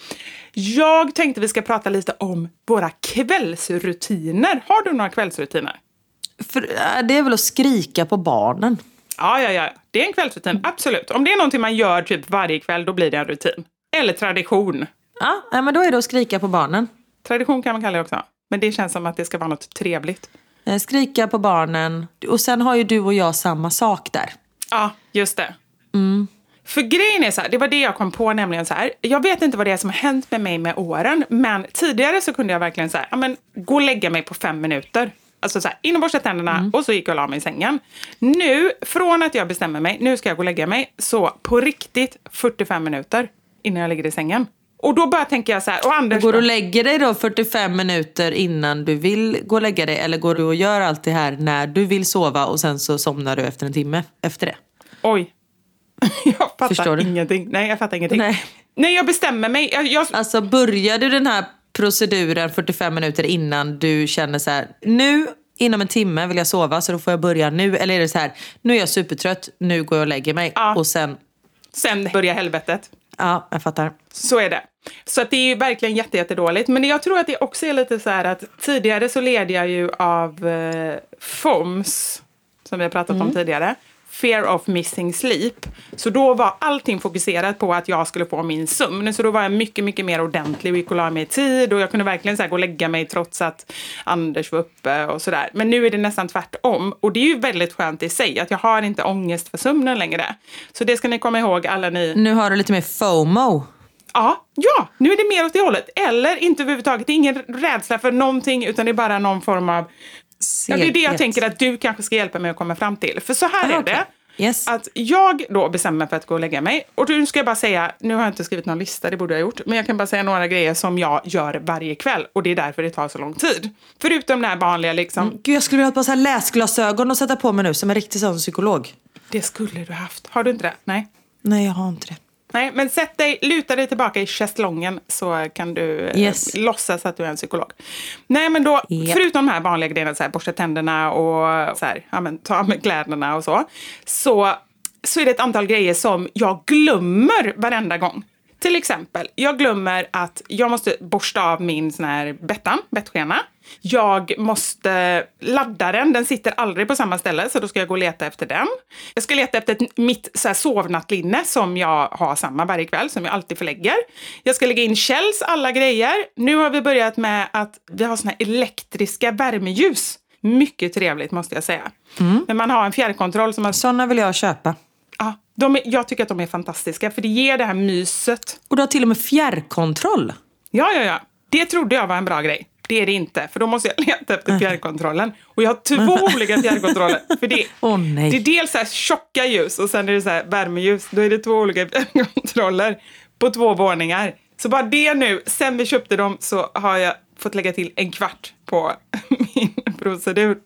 Jag tänkte vi ska prata lite om våra kvällsrutiner. Har du några kvällsrutiner? För, äh, det är väl att skrika på barnen. Ja, ja, ja. Det är en kvällsrutin, absolut. Om det är någonting man gör typ varje kväll, då blir det en rutin. Eller tradition. Ja, nej, men då är det att skrika på barnen. Tradition kan man kalla det också. Men det känns som att det ska vara något trevligt. Eh, Skrika på barnen. Och sen har ju du och jag samma sak där. Ja, just det. Mm. För grejen är så här, det var det jag kom på nämligen så här. Jag vet inte vad det är som har hänt med mig med åren. Men tidigare så kunde jag verkligen så här, ja, men, gå och lägga mig på fem minuter. Alltså så här, in och borsta tänderna mm. och så gick jag och la mig i sängen. Nu, från att jag bestämmer mig, nu ska jag gå och lägga mig. Så på riktigt fyrtiofem minuter innan jag ligger i sängen. Och då bara tänker jag så här, och Anders... Går du och lägger dig då fyrtiofem minuter innan du vill gå och lägga dig? Eller går du och gör allt det här när du vill sova och sen så somnar du efter en timme efter det? Oj. Jag fattar Förstår du? ingenting. Nej, jag fattar ingenting. Nej, Nej jag bestämmer mig. Jag, jag... Alltså börjar du den här proceduren fyrtiofem minuter innan du känner så här, nu inom en timme vill jag sova så då får jag börja nu. Eller är det så här, nu är jag supertrött, nu går jag och lägger mig. Ja. Och sen... Sen börjar helvetet. Ja, jag fattar. Så är det. Så att det är ju verkligen jätte, jätte dåligt. Men jag tror att det också är lite så här att tidigare så led jag ju av eh, F O M S, som vi har pratat mm. om tidigare. Fear of missing sleep. Så då var allting fokuserat på att jag skulle få min sömn. Så då var jag mycket, mycket mer ordentlig och gick och la mig i tid. Och jag kunde verkligen så här gå och lägga mig trots att Anders var uppe och sådär. Men nu är det nästan tvärtom. Och det är ju väldigt skönt i sig att jag har inte ångest för sömnen längre. Så det ska ni komma ihåg alla ni... Nu har du lite mer FOMO. Ja, ja, nu är det mer åt det hållet. Eller inte överhuvudtaget. Det är ingen rädsla för någonting utan det är bara någon form av... Ja, det är det jag tänker att du kanske ska hjälpa mig att komma fram till. För så här ah, är det. Okay. Yes. Att jag då bestämmer mig för att gå och lägga mig. Och nu ska jag bara säga, nu har jag inte skrivit någon lista, det borde jag ha gjort. Men jag kan bara säga några grejer som jag gör varje kväll. Och det är därför det tar så lång tid. Förutom det här vanliga liksom. Mm, Gud, jag skulle vilja ha ett par så här läsglasögon och sätta på mig nu som en riktig sån psykolog. Det skulle du haft. Har du inte det? Nej. Nej, jag har inte det. Nej, men sätt dig, luta dig tillbaka i schäslongen så kan du yes. eh, låtsas att du är en psykolog. Nej, men då, yep. förutom de här vanliga grejerna, så här, borsta tänderna och så här, ja, men, ta med kläderna och så, så, så är det ett antal grejer som jag glömmer varenda gång. Till exempel, jag glömmer att jag måste borsta av min sån här bettan, bettskena. Jag måste ladda den, den sitter aldrig på samma ställe så då ska jag gå och leta efter den. Jag ska leta efter ett, mitt så här, sovnattlinne som jag har samma varje kväll, som jag alltid förlägger. Jag ska lägga in Kjells alla grejer. Nu har vi börjat med att vi har såna här elektriska värmeljus. Mycket trevligt måste jag säga. Mm. Men man har en fjärrkontroll som man... Såna vill jag köpa. Ja, de är, jag tycker att de är fantastiska för det ger det här myset. Och du har till och med fjärrkontroll. Ja, ja, ja. Det trodde jag var en bra grej. Det är det inte, för då måste jag leta efter fjärrkontrollen. Och jag har två olika fjärrkontroller. För det, oh, nej. det är dels så här tjocka ljus och sen är det så här värmeljus. Då är det två olika fjärrkontroller på två våningar. Så bara det nu, sen vi köpte dem så har jag fått lägga till en kvart på min procedur.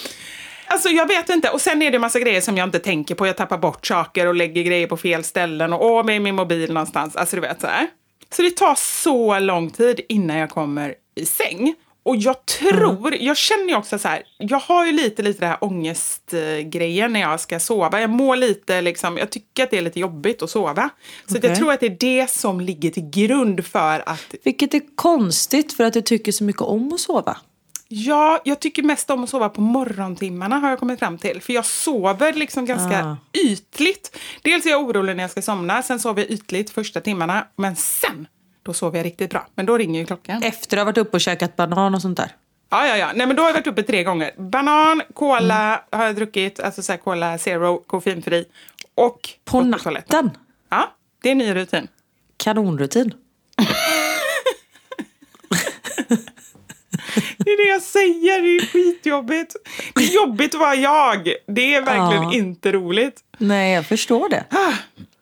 Alltså jag vet inte. Och sen är det en massa grejer som jag inte tänker på. Jag tappar bort saker och lägger grejer på fel ställen. Och åh, med min mobil någonstans. Alltså du vet så här. Så det tar så lång tid innan jag kommer i säng. Och jag tror, mm. jag känner ju också så här, jag har ju lite, lite det här ångestgrejen när jag ska sova. Jag mår lite liksom, jag tycker att det är lite jobbigt att sova. Så okay. att jag tror att det är det som ligger till grund för att... Vilket är konstigt för att du tycker så mycket om att sova. Ja, jag tycker mest om att sova på morgontimmarna har jag kommit fram till. För jag sover liksom ganska ah. ytligt. Dels är jag orolig när jag ska somna, sen sover jag ytligt första timmarna. Men sen, då sover jag riktigt bra. Men då ringer ju klockan. Efter att ha varit uppe och käkat banan och sånt där? Ja, ja, ja. Nej, men då har jag varit uppe tre gånger. Banan, cola mm. har jag druckit. Alltså så här, cola zero, koffeinfri. Och på natten? Ja, det är en ny rutin. Kanonrutin. Det är det jag säger, det är skitjobbigt. Det är jobbigt att vara jag. Det är verkligen ja. inte roligt. Nej, jag förstår det.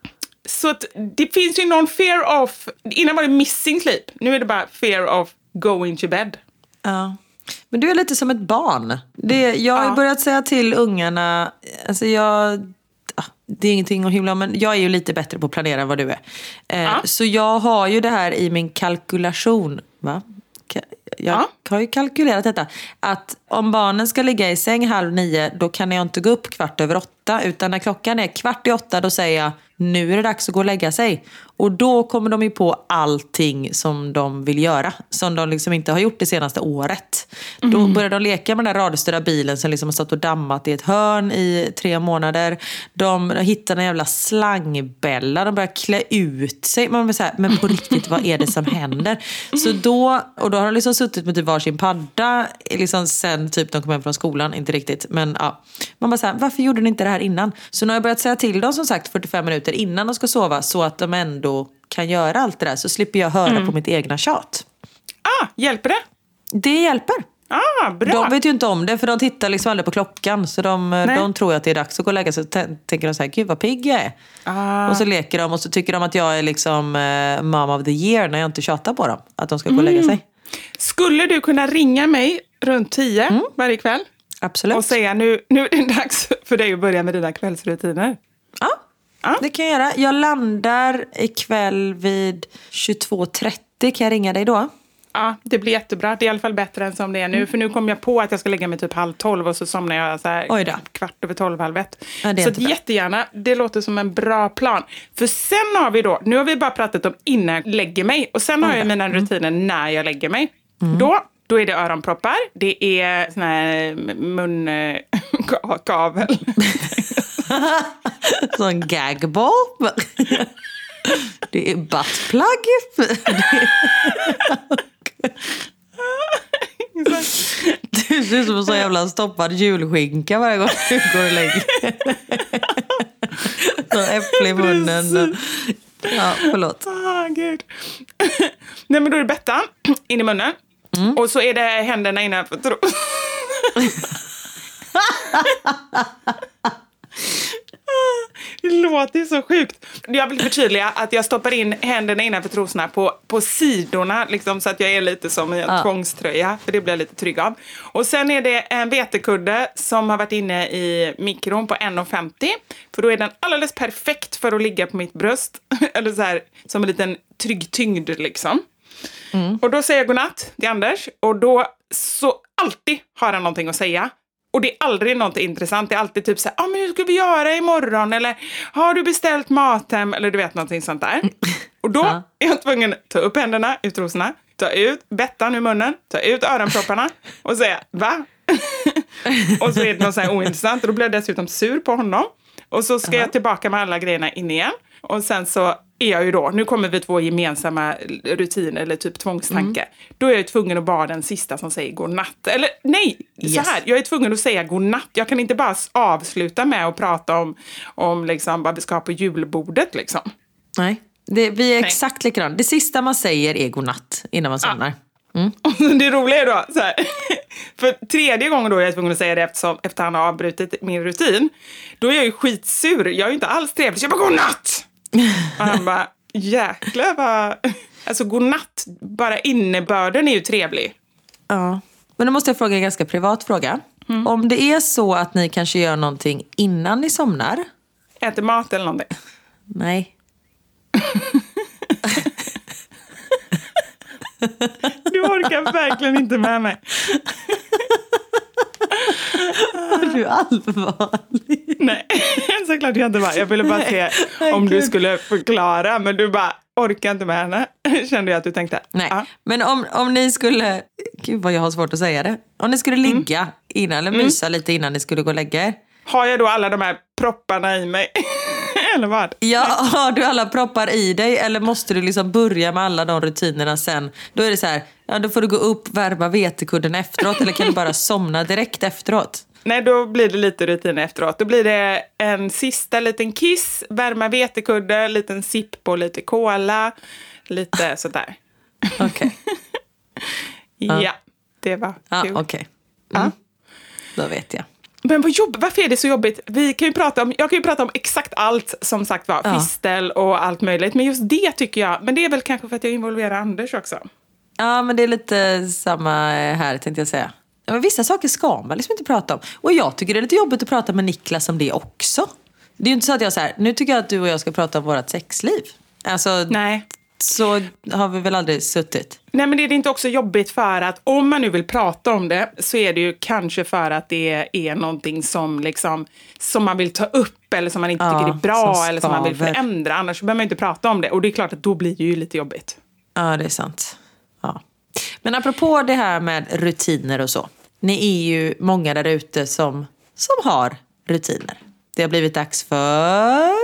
Så att det finns ju någon fear of... Innan var det missing sleep. Nu är det bara fear of going to bed. Ja. Men du är lite som ett barn. Det, jag har Ja. börjat säga till ungarna... Alltså jag... Det är ingenting att hymla om, men jag är ju lite bättre på att planera än vad du är. Eh, Ja. Så jag har ju det här i min kalkylation. Va? Ka- Jag Ja. har ju kalkylerat detta. Att om barnen ska ligga i säng halv nio, då kan jag inte gå upp kvart över åtta. Utan när klockan är kvart i åtta, då säger jag, nu är det dags att gå och lägga sig. Och då kommer de ju på allting som de vill göra. Som de liksom inte har gjort det senaste året. Mm. Då börjar de leka med den där radiostörda bilen som liksom har stått och dammat i ett hörn i tre månader. De hittar en jävla slangbälla. De börjar klä ut sig. Man blir så här, men på riktigt, vad är det som händer? Så då, och då har de liksom suttit med typ varsin padda liksom sen typ de kom hem från skolan. Inte riktigt, men ja. Man bara så här, varför gjorde ni inte det här innan? Så nu har jag börjat säga till dem som sagt fyrtiofem minuter innan de ska sova, så att de ändå kan göra allt det där, så slipper jag höra mm. på mitt egna tjat. Ah, hjälper det? Det hjälper. Ah, bra. De vet ju inte om det, för de tittar liksom aldrig på klockan. Så de, de tror att det är dags att gå och lägga sig. T- tänker de så här, gud vad pigg jag är. Ah. Och så leker de och så tycker de att jag är liksom uh, mom of the year när jag inte tjatar på dem. Att de ska gå och lägga sig. Skulle du kunna ringa mig runt tio mm. varje kväll? Absolut. Och säga, nu, nu är det dags för dig att börja med dina kvällsrutiner. Ja. Ja. Det kan jag göra. Jag landar ikväll vid tjugotvå trettio. Kan jag ringa dig då? Ja, det blir jättebra. Det är i alla fall bättre än som det är nu. Mm. För nu kom jag på att jag ska lägga mig typ halv tolv och så somnar jag så här kvart över tolv, halv ett. Ja, så att jättegärna, det låter som en bra plan. För sen har vi då, nu har vi bara pratat om innan jag lägger mig. Och sen har Oj, jag mina mm. rutiner när jag lägger mig. Mm. Då, då är det öronproppar. Det är sån här munkavel. Sån gagball. Det är buttplug. Du ser ut som en så jävla stoppad julskinka varje gång du går och lägger. Så äpple i munnen. Ja, förlåt. Ah, gud. Nej, men då är det bettan in i munnen. Mm. Och så är det händerna innanför tro. Det låter ju så sjukt. Jag vill förtydliga att jag stoppar in händerna innanför trosorna på, på sidorna. Liksom, så att jag är lite som i en ja. tvångströja. För det blir jag lite trygg av. Och sen är det en vetekudde som har varit inne i mikron på en femtio. För då är den alldeles perfekt för att ligga på mitt bröst. Eller så här, som en liten trygg tyngd liksom. Mm. Och då säger jag godnatt till Anders. Och då så alltid har han någonting att säga. Och det är aldrig något intressant. Det är alltid typ så här, ah, men hur ska vi göra imorgon? Eller, har du beställt Mathem? Eller du vet, någonting sånt där. Och då ja. är jag tvungen att ta upp händerna ur trosorna. Ta ut bettan ur munnen. Ta ut öronpropparna. Och säga, va? Och så är det något så här ointressant. Och då blir jag dessutom sur på honom. Och så ska uh-huh. jag tillbaka med alla grejerna in igen. Och sen så är jag ju då, nu kommer vi två gemensamma rutiner eller typ tvångstanke. Mm. Då är jag ju tvungen att vara den sista som säger godnatt. Eller nej, yes. så här, jag är tvungen att säga godnatt. Jag kan inte bara avsluta med att prata om, om liksom, vad vi ska ha på julbordet liksom. Nej, det, vi är nej. exakt likadant. Det sista man säger är godnatt innan man somnar. Ja. Mm. Och det roliga är då så här, för tredje gången då är jag tvungen att säga det eftersom, efter han har avbrutit min rutin. Då är jag ju skitsur. Jag är ju inte alls trevlig. Så jag bara, godnatt! Och han bara, jäklar vad... Alltså godnatt, bara innebörden är ju trevlig. Ja, men då måste jag fråga en ganska privat fråga. Mm. Om det är så att ni kanske gör någonting innan ni somnar? Äter mat eller någonting? Nej. Du orkar verkligen inte med mig. Är du allvarlig? Nej, såklart jag inte var. Jag ville bara se nej, om du skulle förklara. Men du bara orkar inte med henne. Kände jag att du tänkte. Nej, ja. Men om, om ni skulle... Gud vad jag har svårt att säga det. Om ni skulle ligga mm. innan eller mysa mm. lite innan ni skulle gå och lägga er. Har jag då alla de här propparna i mig? Eller vad? Ja, har du alla proppar i dig? Eller måste du liksom börja med alla de rutinerna sen? Då är det så här, ja, då får du gå upp, värma vetekudden efteråt. Eller kan du bara somna direkt efteråt? Nej, då blir det lite rutin efteråt. Då blir det en sista liten kiss, värma vetekudde, liten sipp på lite cola, lite sådär. Okej. Okay. Ja, ja, det var ja, kul. Okej. Okay. Mm. Ja. Då vet jag. Men vad jobb, varför är det så jobbigt? Vi kan ju prata om, jag kan ju prata om exakt allt, som sagt var, Ja. fistel och allt möjligt. Men just det tycker jag, men det är väl kanske för att jag involverar Anders också. Ja, men det är lite samma här, tänkte jag säga. Ja, men vissa saker ska man liksom inte prata om. Och jag tycker det är lite jobbigt att prata med Niklas om det också. Det är ju inte så att jag så här, nu tycker jag att du och jag ska prata om vårt sexliv. Alltså, Nej. så har vi väl aldrig suttit. Nej, men det är inte också jobbigt för att om man nu vill prata om det så är det ju kanske för att det är någonting som, liksom, som man vill ta upp eller som man inte Ja, tycker är bra som eller som man vill skaver. förändra. Annars behöver man inte prata om det. Och det är klart att då blir det ju lite jobbigt. Ja, det är sant. Ja. Men apropå det här med rutiner och så. Ni är ju många där ute som, som har rutiner. Det har blivit dags för...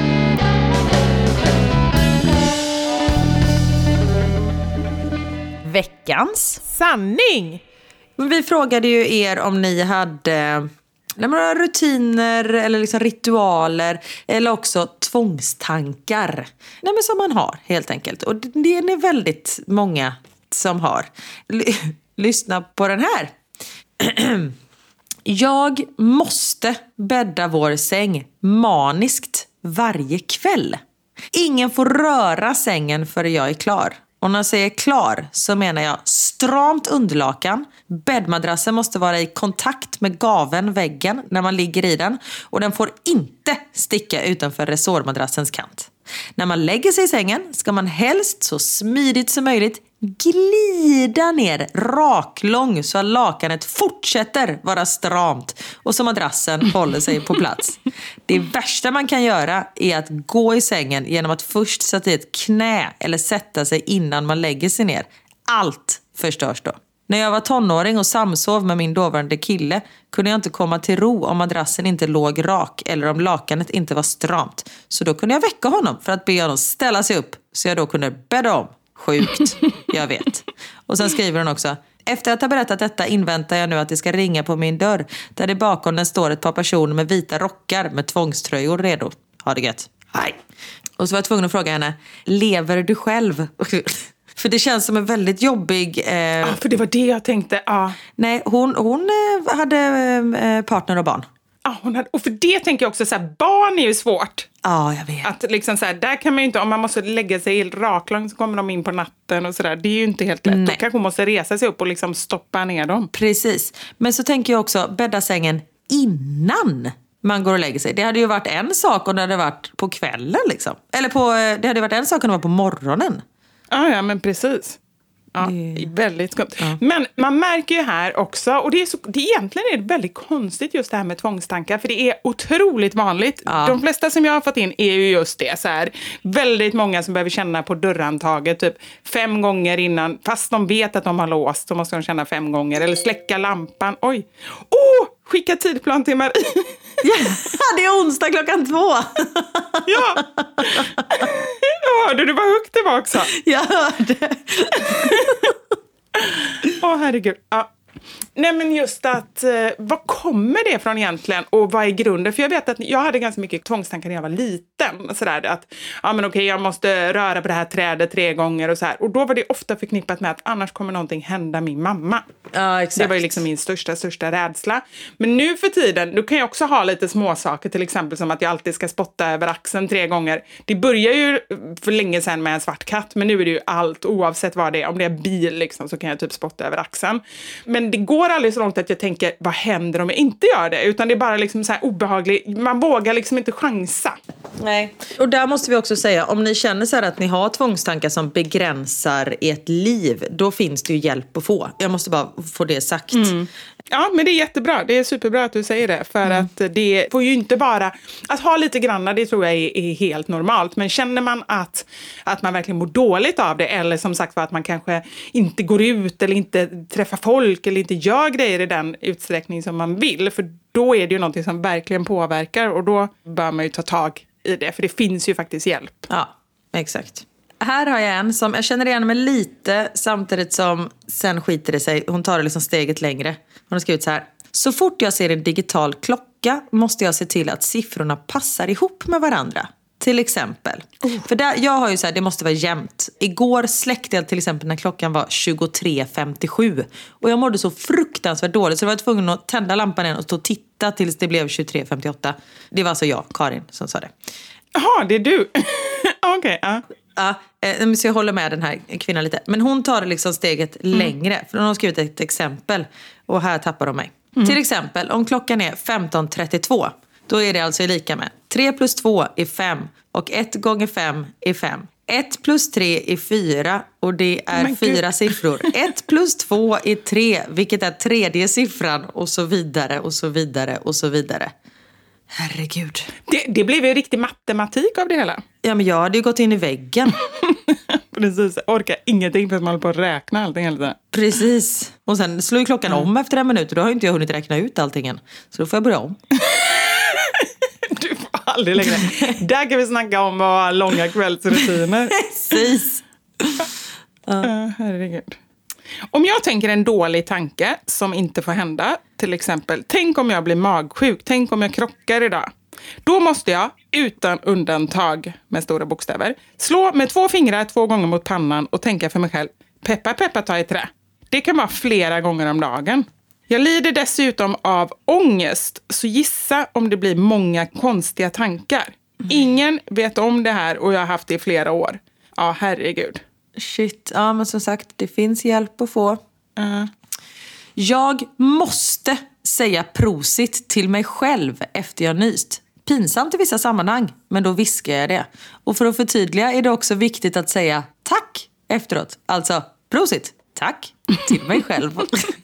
Veckans sanning. Men vi frågade ju er om ni hade några rutiner eller liksom ritualer eller också tvångstankar. Nej, men som man har helt enkelt. Och det är ni väldigt många som har. L- lyssna på den här. Jag måste bädda vår säng maniskt varje kväll. Ingen får röra sängen förrän jag är klar. Och när jag säger klar så menar jag stramt underlakan. Bäddmadrassen måste vara i kontakt med gaven, väggen, när man ligger i den. Och den får inte sticka utanför resårmadrassens kant. När man lägger sig i sängen ska man helst så smidigt som möjligt glida ner raklång så att lakanet fortsätter vara stramt och så madrassen håller sig på plats. Det värsta man kan göra är att gå i sängen genom att först sätta i ett knä eller sätta sig innan man lägger sig ner. Allt förstörs då. När jag var tonåring och samsov med min dåvarande kille kunde jag inte komma till ro om madrassen inte låg rak eller om lakanet inte var stramt. Så då kunde jag väcka honom för att be honom ställa sig upp så jag då kunde bädda om. Sjukt, jag vet. Och sen skriver hon också: efter att ha berättat detta inväntar jag nu att det ska ringa på min dörr där det bakom den står ett par personer med vita rockar med tvångströjor redo. Ha det gött. Hej. Och så var jag tvungen att fråga henne: lever du själv? För det känns som en väldigt jobbig... Eh... Ja, för det var det jag tänkte. Ja. Nej, hon, hon eh, hade eh, partner och barn. Ja, hon hade... Och för det tänker jag också så här, barn är ju svårt. Ja, jag vet. Att liksom så här, där kan man ju inte, om man måste lägga sig helt raklång så kommer de in på natten och sådär. Det är ju inte helt lätt. Nej. Då kanske hon måste resa sig upp och liksom stoppa ner dem. Precis. Men så tänker jag också bädda sängen innan man går och lägger sig. Det hade ju varit en sak om det hade varit på kvällen liksom. Eller på, det hade varit en sak om det var på morgonen. Ja, ja, men precis. Ja, Det- väldigt skumt. Ja. Men man märker ju här också, och det är, så, det egentligen är det väldigt konstigt just det här med tvångstankar, för det är otroligt vanligt. Ja. De flesta som jag har fått in är ju just det. Så här, väldigt många som behöver känna på dörrhandtaget typ fem gånger innan, fast de vet att de har låst, så måste de känna fem gånger. Eller släcka lampan. Oj! Åh! Oh, skicka tidplan till Marie. Ja, det är onsdag klockan två. Ja! Jag hörde du vad högt det var också. Jag hörde. Åh, herregud. Ja. Nej, men just att, eh, vad kommer det från egentligen och vad är grunden? För jag vet att jag hade ganska mycket tvångstankar när jag var liten. Sådär, att, ja men okej, jag måste röra på det här trädet tre gånger och så här. Och då var det ofta förknippat med att annars kommer någonting hända min mamma. Ja, exakt. Det var ju liksom min största, största rädsla. Men nu för tiden, då kan jag också ha lite småsaker, till exempel som att jag alltid ska spotta över axeln tre gånger. Det börjar ju för länge sedan med en svart katt, men nu är det ju allt, oavsett vad det är. Om det är bil liksom, så kan jag typ spotta över axeln. Men det går aldrig så långt att jag tänker, vad händer om jag inte gör det? Utan det är bara liksom så här obehagligt, man vågar liksom inte chansa. Nej. Och där måste vi också säga, om ni känner så här att ni har tvångstankar som begränsar ert liv, då finns det ju hjälp att få. Jag måste bara få det sagt. Mm. Ja, men det är jättebra. Det är superbra att du säger det. För mm. att det får ju inte bara... Att ha lite granna, det tror jag är, är helt normalt. Men känner man att, att man verkligen mår dåligt av det, eller som sagt var att man kanske inte går ut eller inte träffar folk eller inte gör grejer i den utsträckning som man vill. För då är det ju någonting som verkligen påverkar, och då bör man ju ta tag i det. För det finns ju faktiskt hjälp. Ja, exakt. Här har jag en som jag känner igen mig lite, samtidigt som sen skiter det sig. Hon tar det liksom steget längre. Hon har skrivit så här: så fort jag ser en digital klocka måste jag se till att siffrorna passar ihop med varandra. till exempel. Oh. För där, jag har ju så här, det måste vara jämnt. Igår släckte jag till exempel när klockan var tjugotre femtiosju. Och jag mådde så fruktansvärt dåligt så jag var tvungen att tända lampan igen och stå och titta tills det blev tjugotre femtioåtta. Det var alltså jag, Karin, som sa det. Jaha, det är du. Okej, okay, ja. Ja, eh, så jag håller med den här kvinnan lite. Men hon tar det liksom steget mm. längre. För hon har skrivit ett exempel. Och här tappar de mig. Mm. Till exempel, om klockan är femton trettiotvå. Då är det alltså lika med tre plus två är fem. Och ett gånger fem är fem. ett plus tre är fyra. Och det är oh fyra siffror. ett plus två är tre. Vilket är tredje siffran. Och så vidare och så vidare och så vidare. Herregud. Det, det blev ju riktig matematik av det hela. Ja, men jag hade ju gått in i väggen. Precis, jag orkar ingenting för att man håller på att räkna allting hela tiden. Precis. Och sen slår ju klockan mm. om efter en minut. Och då har ju inte jag hunnit räkna ut allting än. Så då får jag börja om. Du får aldrig längre. Där kan vi snacka om att ha långa kvällsrutiner. Precis. Ja. Uh, herregud. Om jag tänker en dålig tanke som inte får hända, till exempel, tänk om jag blir magsjuk, tänk om jag krockar idag. Då måste jag, utan undantag med stora bokstäver, slå med två fingrar två gånger mot pannan och tänka för mig själv, peppa peppa ta i trä. Det kan vara flera gånger om dagen. Jag lider dessutom av ångest, så gissa om det blir många konstiga tankar. Mm. Ingen vet om det här och jag har haft det i flera år. Ja, herregud. Shit, ja men som sagt, det finns hjälp att få. Uh. Jag måste säga prosit till mig själv efter jag nyst. Pinsamt i vissa sammanhang, men då viskar jag det. Och för att förtydliga är det också viktigt att säga tack efteråt. Alltså, prosit, tack till mig själv.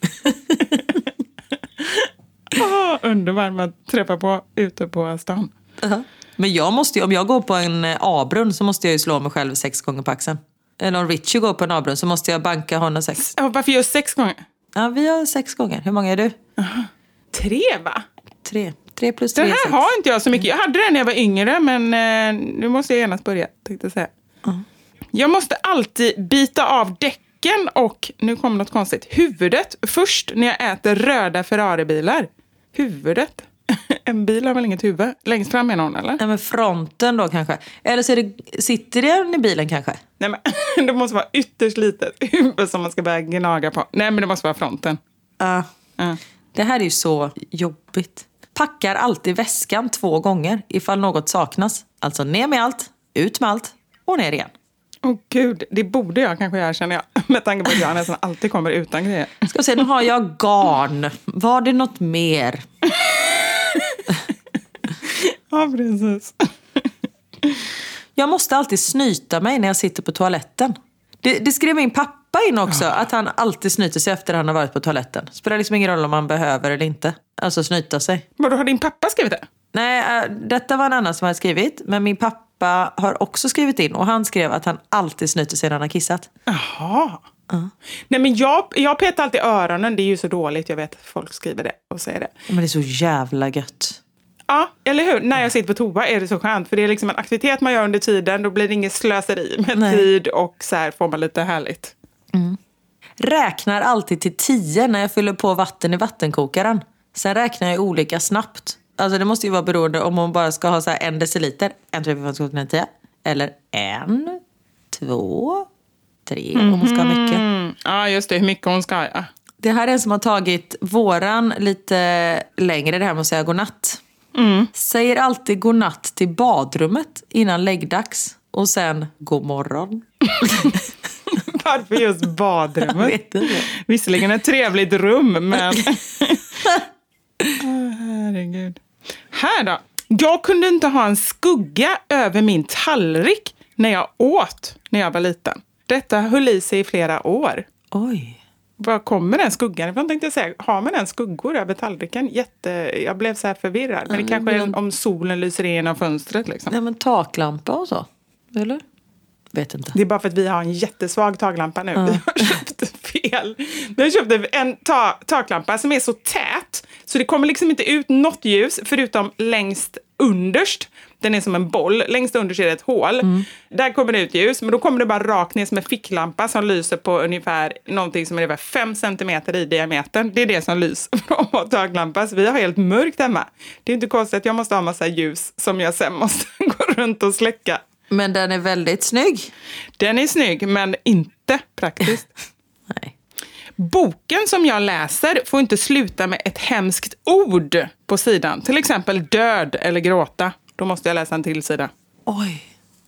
Oh, underbart med att träffa på ute på stan. Uh-huh. Men jag måste ju, om jag går på en A-brunn så måste jag ju slå mig själv sex gånger på axeln. Eller om Richie går på en A-brunn så måste jag banka honom sex. Ja, varför gör sex gånger? Ja, vi har sex gånger. Hur många är du? Uh-huh. Tre, va? Tre. Tre plus tre. Det här sex. har inte jag så mycket. Jag hade det när jag var yngre, men eh, nu måste jag genast börja, tänkte jag säga. Uh-huh. Jag måste alltid bita av däcken och, nu kommer något konstigt, huvudet först när jag äter röda Ferrari-bilar. Huvudet? En bil har väl inget huvud? Längst fram är någon, eller? Nej, men fronten då kanske. Eller så är det, sitter det i bilen kanske? Nej, men det måste vara ytterst litet huvud som man ska börja gnaga på. Nej, men det måste vara fronten. Ja. Uh. Uh. Det här är ju så jobbigt. Packar alltid väskan två gånger ifall något saknas. Alltså ner med allt, ut med allt och ner igen. Åh oh, gud, det borde jag kanske göra, känner jag. Med tanke på att jag nästan alltid kommer utan grejer. Ska se, nu har jag garn. Var det något mer? Ja, precis. Jag måste alltid snyta mig när jag sitter på toaletten. Det, det skrev min pappa in också, ja. Att han alltid snyter sig efter att han har varit på toaletten. Spelar liksom ingen roll om man behöver eller inte. Alltså snyta sig. Vadå, har din pappa skrivit det? Nej, detta var en annan som hade skrivit. Men min pappa har också skrivit in. Och han skrev att han alltid snyter sig när han har kissat. Jaha. Uh. Nej, men jag, jag petar alltid öronen. Det är ju så dåligt, jag vet att folk skriver det och säger det. Men det är så jävla gött. Ja, eller hur? När jag sitter på toa är det så skönt. För det är liksom en aktivitet man gör under tiden. Då blir det inget slöseri med Nej. tid. Och så här får man lite härligt. Mm. Räknar alltid till tio när jag fyller på vatten i vattenkokaren. Sen räknar jag olika snabbt. Alltså det måste ju vara beroende om man bara ska ha så här en deciliter. En, tre, fyra, fem, sex, tio. Eller en, två, tre. Mm-hmm. Om hon ska ha mycket. Ja, just det. Hur mycket hon ska ha, ja. Det här är en som har tagit våran lite längre. Det här med att säga godnatt. Mm. Säger alltid godnatt till badrummet innan läggdags. Och sen god morgon. Varför just badrummet? Jag vet inte. Visserligen ett trevligt rum, men... oh, herregud. Här då. Jag kunde inte ha en skugga över min tallrik när jag åt när jag var liten. Detta höll i sig i flera år. Oj. Var kommer den skuggan? Jag tänkte säga, har man en skuggor över tallriken? Jätte, jag blev så här förvirrad. Men det kanske är en, om solen lyser in genom fönstret. Liksom. Nej, men taklampa och så. Eller? Vet inte. Det är bara för att vi har en jättesvag taklampa nu. Uh. Vi har köpt fel. Jag köpte en ta- taklampa som är så tät så det kommer liksom inte ut något ljus förutom längst underst. Den är som en boll. Längst underst är det ett hål. Mm. Där kommer det ut ljus, men då kommer det bara rakt ner som en ficklampa som lyser på ungefär någonting som är ungefär fem centimeter i diametern. Det är det som lyser från vår taklampa. Så vi har helt mörkt hemma. Det är inte konstigt att jag måste ha massa ljus som jag sen måste gå runt och släcka. Men den är väldigt snygg. Den är snygg, men inte praktiskt. Nej. Boken som jag läser får inte sluta med ett hemskt ord på sidan. Till exempel död eller gråta. Då måste jag läsa en till sida. Oj.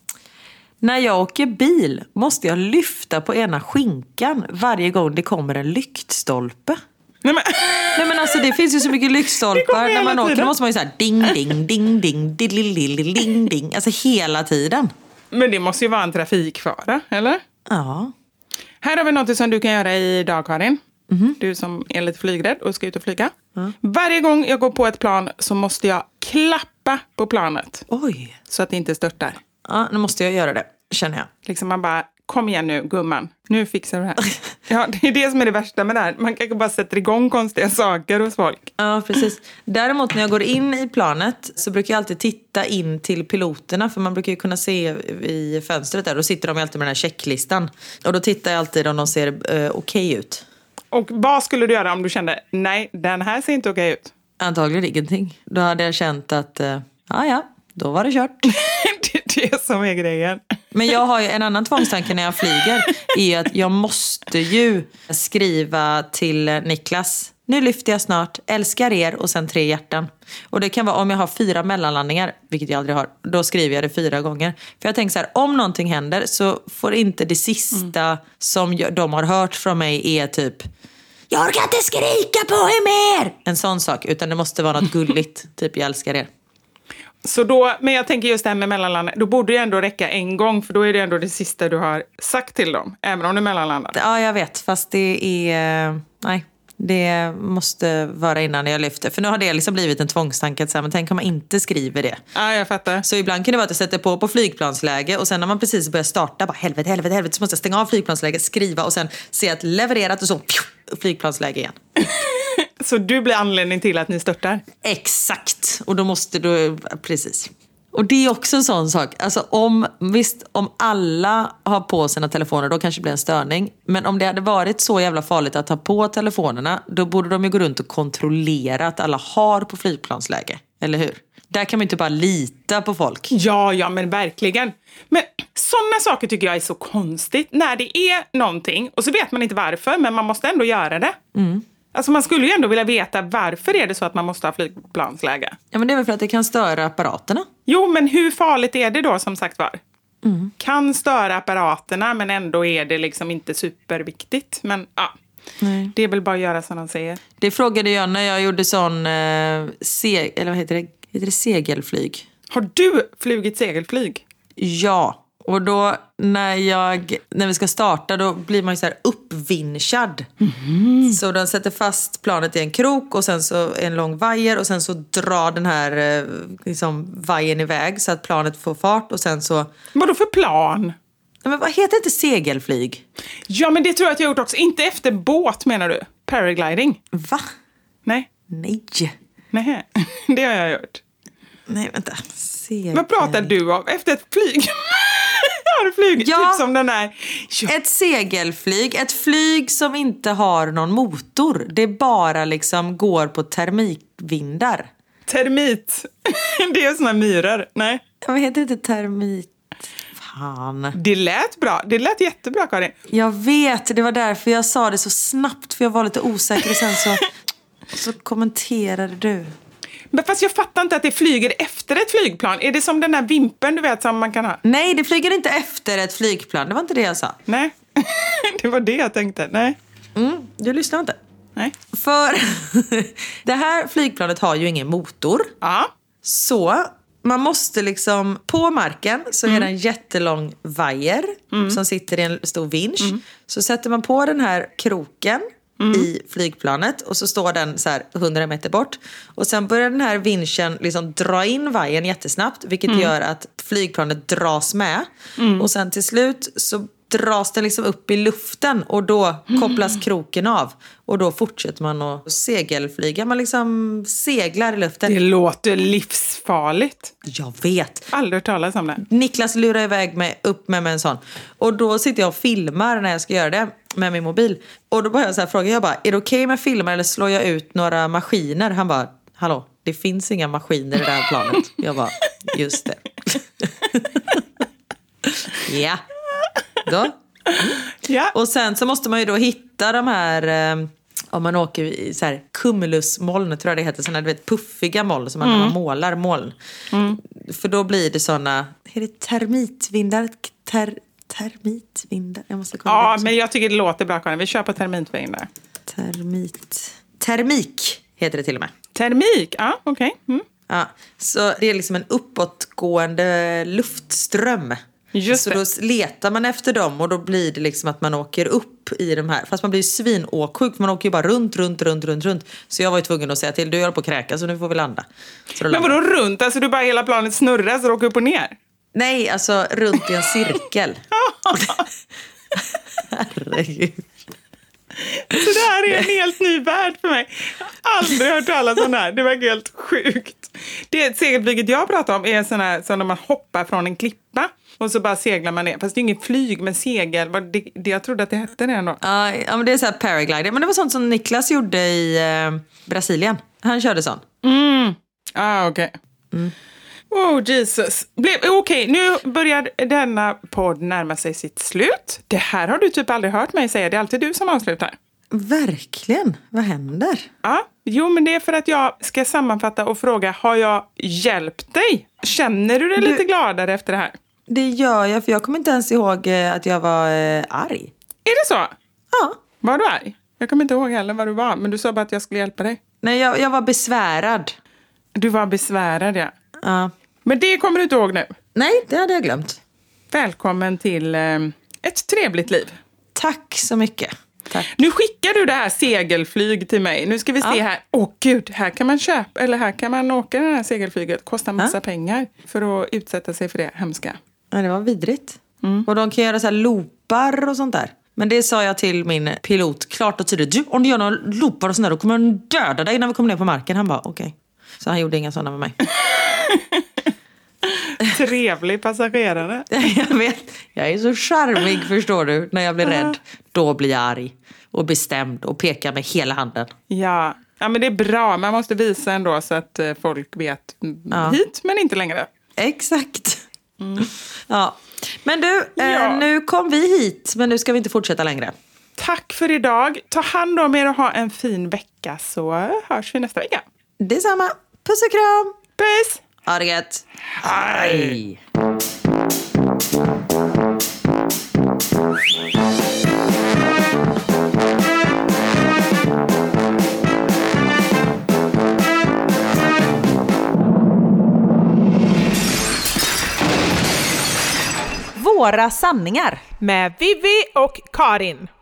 När jag åker bil måste jag lyfta på ena skinkan varje gång det kommer en lyktstolpe. Nej men, Nej, men alltså det finns ju så mycket lyktstolpar. När man åker då måste man ju så här ding, ding, ding, ding, ding, ding, ding, ding. Alltså hela tiden. Men det måste ju vara en trafikfara, eller? Ja. Här har vi något som du kan göra idag, Karin. Mm-hmm. Du som är lite flygrädd och ska ut och flyga. Mm. Varje gång jag går på ett plan så måste jag klappa på planet. Oj. Så att det inte störtar. Ja, nu måste jag göra det, känner jag. Liksom man bara, kom igen nu, gumman. Nu fixar du det här. Ja, det är det som är det värsta med det här. Man kanske bara sätter igång konstiga saker hos folk. Ja, precis. Däremot när jag går in i planet så brukar jag alltid titta in till piloterna. För man brukar ju kunna se i fönstret där. Då sitter de alltid med den här checklistan. Och då tittar jag alltid om de ser eh, okej ut. Och vad skulle du göra om du kände, nej, den här ser inte okej ut? Antagligen ingenting. Då hade jag känt att, eh, ja ja, då var det kört. Det är det som är grejen. Men jag har ju en annan tvångstanke när jag flyger. Är att jag måste ju skriva till Niklas. Nu lyfter jag snart, älskar er och sen tre hjärtan. Och det kan vara om jag har fyra mellanlandningar, vilket jag aldrig har. Då skriver jag det fyra gånger. För jag tänker så här, om någonting händer så får inte det sista mm. som jag, de har hört från mig är typ, jag orkar inte skrika på er mer. En sån sak, utan det måste vara något gulligt. Typ, jag älskar er. Så då, men jag tänker just det här med mellanlandet, då borde det ändå räcka en gång, för då är det ändå det sista du har sagt till dem, även om du mellanlandar. Ja, jag vet, fast det är, nej, det måste vara innan jag lyfter. För nu har det liksom blivit en tvångstanke att säga, men tänk om man inte skriver det. Ja, jag fattar. Så ibland kan det vara att jag sätter på på flygplansläge och sen när man precis börjar starta, bara helvete, helvete, helvete, så måste jag stänga av flygplansläge, skriva och sen se att levererat och så flygplansläge igen. Så du blir anledning till att ni störtar? Exakt. Och då måste du, precis. Och det är också en sån sak. Alltså om, visst, om alla har på sina telefoner, då kanske det blir en störning. Men om det hade varit så jävla farligt att ta på telefonerna, då borde de ju gå runt och kontrollera att alla har på flygplansläge. Eller hur? Där kan man inte bara lita på folk. Ja, ja, men verkligen. Men sådana saker tycker jag är så konstigt. När det är någonting, och så vet man inte varför, men man måste ändå göra det. Mm. Alltså man skulle ju ändå vilja veta varför är det så att man måste ha flygplansläge. Ja, men det är väl för att det kan störa apparaterna. Jo, men hur farligt är det då som sagt var? Mm. Kan störa apparaterna, men ändå är det liksom inte superviktigt. Men ja, nej. Det är väl bara att göra som de säger. Det frågade jag när jag gjorde sån eh, seg- eller vad heter det? Heter det segelflyg? Har du flugit segelflyg? Ja. Och då när, jag, när vi ska starta, då blir man ju så här uppvinschad. Mm. Så de sätter fast planet i en krok och sen så en lång vajer och sen så drar den här liksom, vajern iväg så att planet får fart och sen så... Vadå för plan? Men vad heter inte segelflyg? Ja, men det tror jag att jag har gjort också. Inte efter båt menar du? Paragliding? Va? Nej. Nej. Nej, det har jag gjort. Nej, vänta. Segel... Vad pratar du om? Efter ett flyg? Har du flugit? Ja, typ som den där. Ja. Ett segelflyg. Ett flyg som inte har någon motor. Det bara liksom går på termitvindar. Termit? Det är såna myror. Nej. Vad heter det? Termit? Fan. Det lät bra. Det lät jättebra, Karin. Jag vet. Det var därför jag sa det så snabbt. För jag var lite osäker och sen så, så kommenterade du. Men fast jag fattar inte att det flyger efter ett flygplan. Är det som den där vimpen du vet som man kan ha? Nej, det flyger inte efter ett flygplan. Det var inte det jag sa. Nej, det var det jag tänkte. Nej. Mm, du lyssnar inte. Nej. För det här flygplanet har ju ingen motor. Ja. Så man måste liksom, på marken så mm. är det en jättelång vajer mm. som sitter i en stor vinsch. Mm. Så sätter man på den här kroken Mm. i flygplanet och så står den så här hundra meter bort och sen börjar den här vinschen liksom dra in vajern jättesnabbt, vilket mm. gör att flygplanet dras med mm. och sen till slut så dras den liksom upp i luften och då kopplas mm. kroken av. Och då fortsätter man att segelflyga. Man liksom seglar i luften. Det låter livsfarligt. Jag vet. Aldrig hört talas om det. Niklas lurar iväg mig upp med, med en sån. Och då sitter jag och filmar när jag ska göra det med min mobil. Och då börjar jag så här fråga, jag bara, är det okej okay med filmar eller slår jag ut några maskiner? Han bara, hallå, det finns inga maskiner i det här planet. Jag bara, just det. Ja. Då. Mm. Ja. Och sen så måste man ju då hitta de här, eh, om man åker i så här cumulusmoln, tror jag det heter, sådana, du vet, puffiga moln som man, mm. man målar moln. Mm. För då blir det sådana, är det termitvindar? Ter, termitvindar? Jag måste kolla. Ja, men jag tycker det låter bra, Karin. Vi kör på termitvindar. Termit. Termik heter det till och med. Termik, ja, okej. Okay. Mm. Ja, så det är liksom en uppåtgående luftström. Just så det. Då letar man efter dem och då blir det liksom att man åker upp i de här. Fast man blir svinåksjuk, man åker ju bara runt, runt, runt, runt, runt. Så jag var ju tvungen att säga till, du gör på kräka så nu får vi landa. Så men vadå runt? Alltså du bara hela planet snurrar så du åker upp och ner? Nej, alltså runt i en cirkel. Herregud. Så det här är en helt ny värld för mig. Aldrig hört talas om det här. Det var helt sjukt. Det segelflyget jag pratar om är sån här, så när man hoppar från en klippa och så bara seglar man ner. Fast det är ingen flyg med segel. Det, det, jag trodde att det hette det ändå. Ja, men det är så här paraglider. Men det var sånt som Niklas gjorde i eh, Brasilien. Han körde sån. Mm. Ah, okej. Okay. Mm. Oh, Jesus. Okej, okay, nu börjar denna podd närma sig sitt slut. Det här har du typ aldrig hört mig säga. Det är alltid du som avslutar. Verkligen? Vad händer? Ja, jo, men det är för att jag ska sammanfatta och fråga, har jag hjälpt dig? Känner du dig du, lite gladare efter det här? Det gör jag, för jag kommer inte ens ihåg att jag var eh, arg. Är det så? Ja. Var du arg? Jag kommer inte ihåg heller vad du var, men du sa bara att jag skulle hjälpa dig. Nej, jag, jag var besvärad. Du var besvärad, ja. Ja. Men det kommer du inte ihåg nu? Nej, det hade jag glömt. Välkommen till eh, ett trevligt liv. Tack så mycket. Tack. Nu skickar du det här segelflyg till mig. Nu ska vi se ja. här. Åh gud, här kan man köpa, eller här kan man åka det här segelflyget. Kostar massa ja. pengar för att utsätta sig för det hemska. Ja, det var vidrigt. Mm. Och de kan göra så här loopar och sånt där. Men det sa jag till min pilot klart och tydligt. Du, om du gör några loopar och sånt där, då kommer de döda dig när vi kommer ner på marken. Han bara, okej. Okay. Så han gjorde inga sådana med mig. Trevlig passagerare. Jag vet, jag är så charmig, förstår du. När jag blir rädd, då blir jag arg och bestämd och pekar med hela handen. Ja, ja men det är bra. Man måste visa ändå så att folk vet ja. hit, men inte längre. Exakt. Mm. Ja. Men du, ja. eh, nu kom vi hit, men nu ska vi inte fortsätta längre. Tack för idag. Ta hand om er och ha en fin vecka, så hörs vi nästa vecka. Detsamma. Puss och kram. Puss. Ha det gött. Hej. Våra sanningar med Vivi och Karin.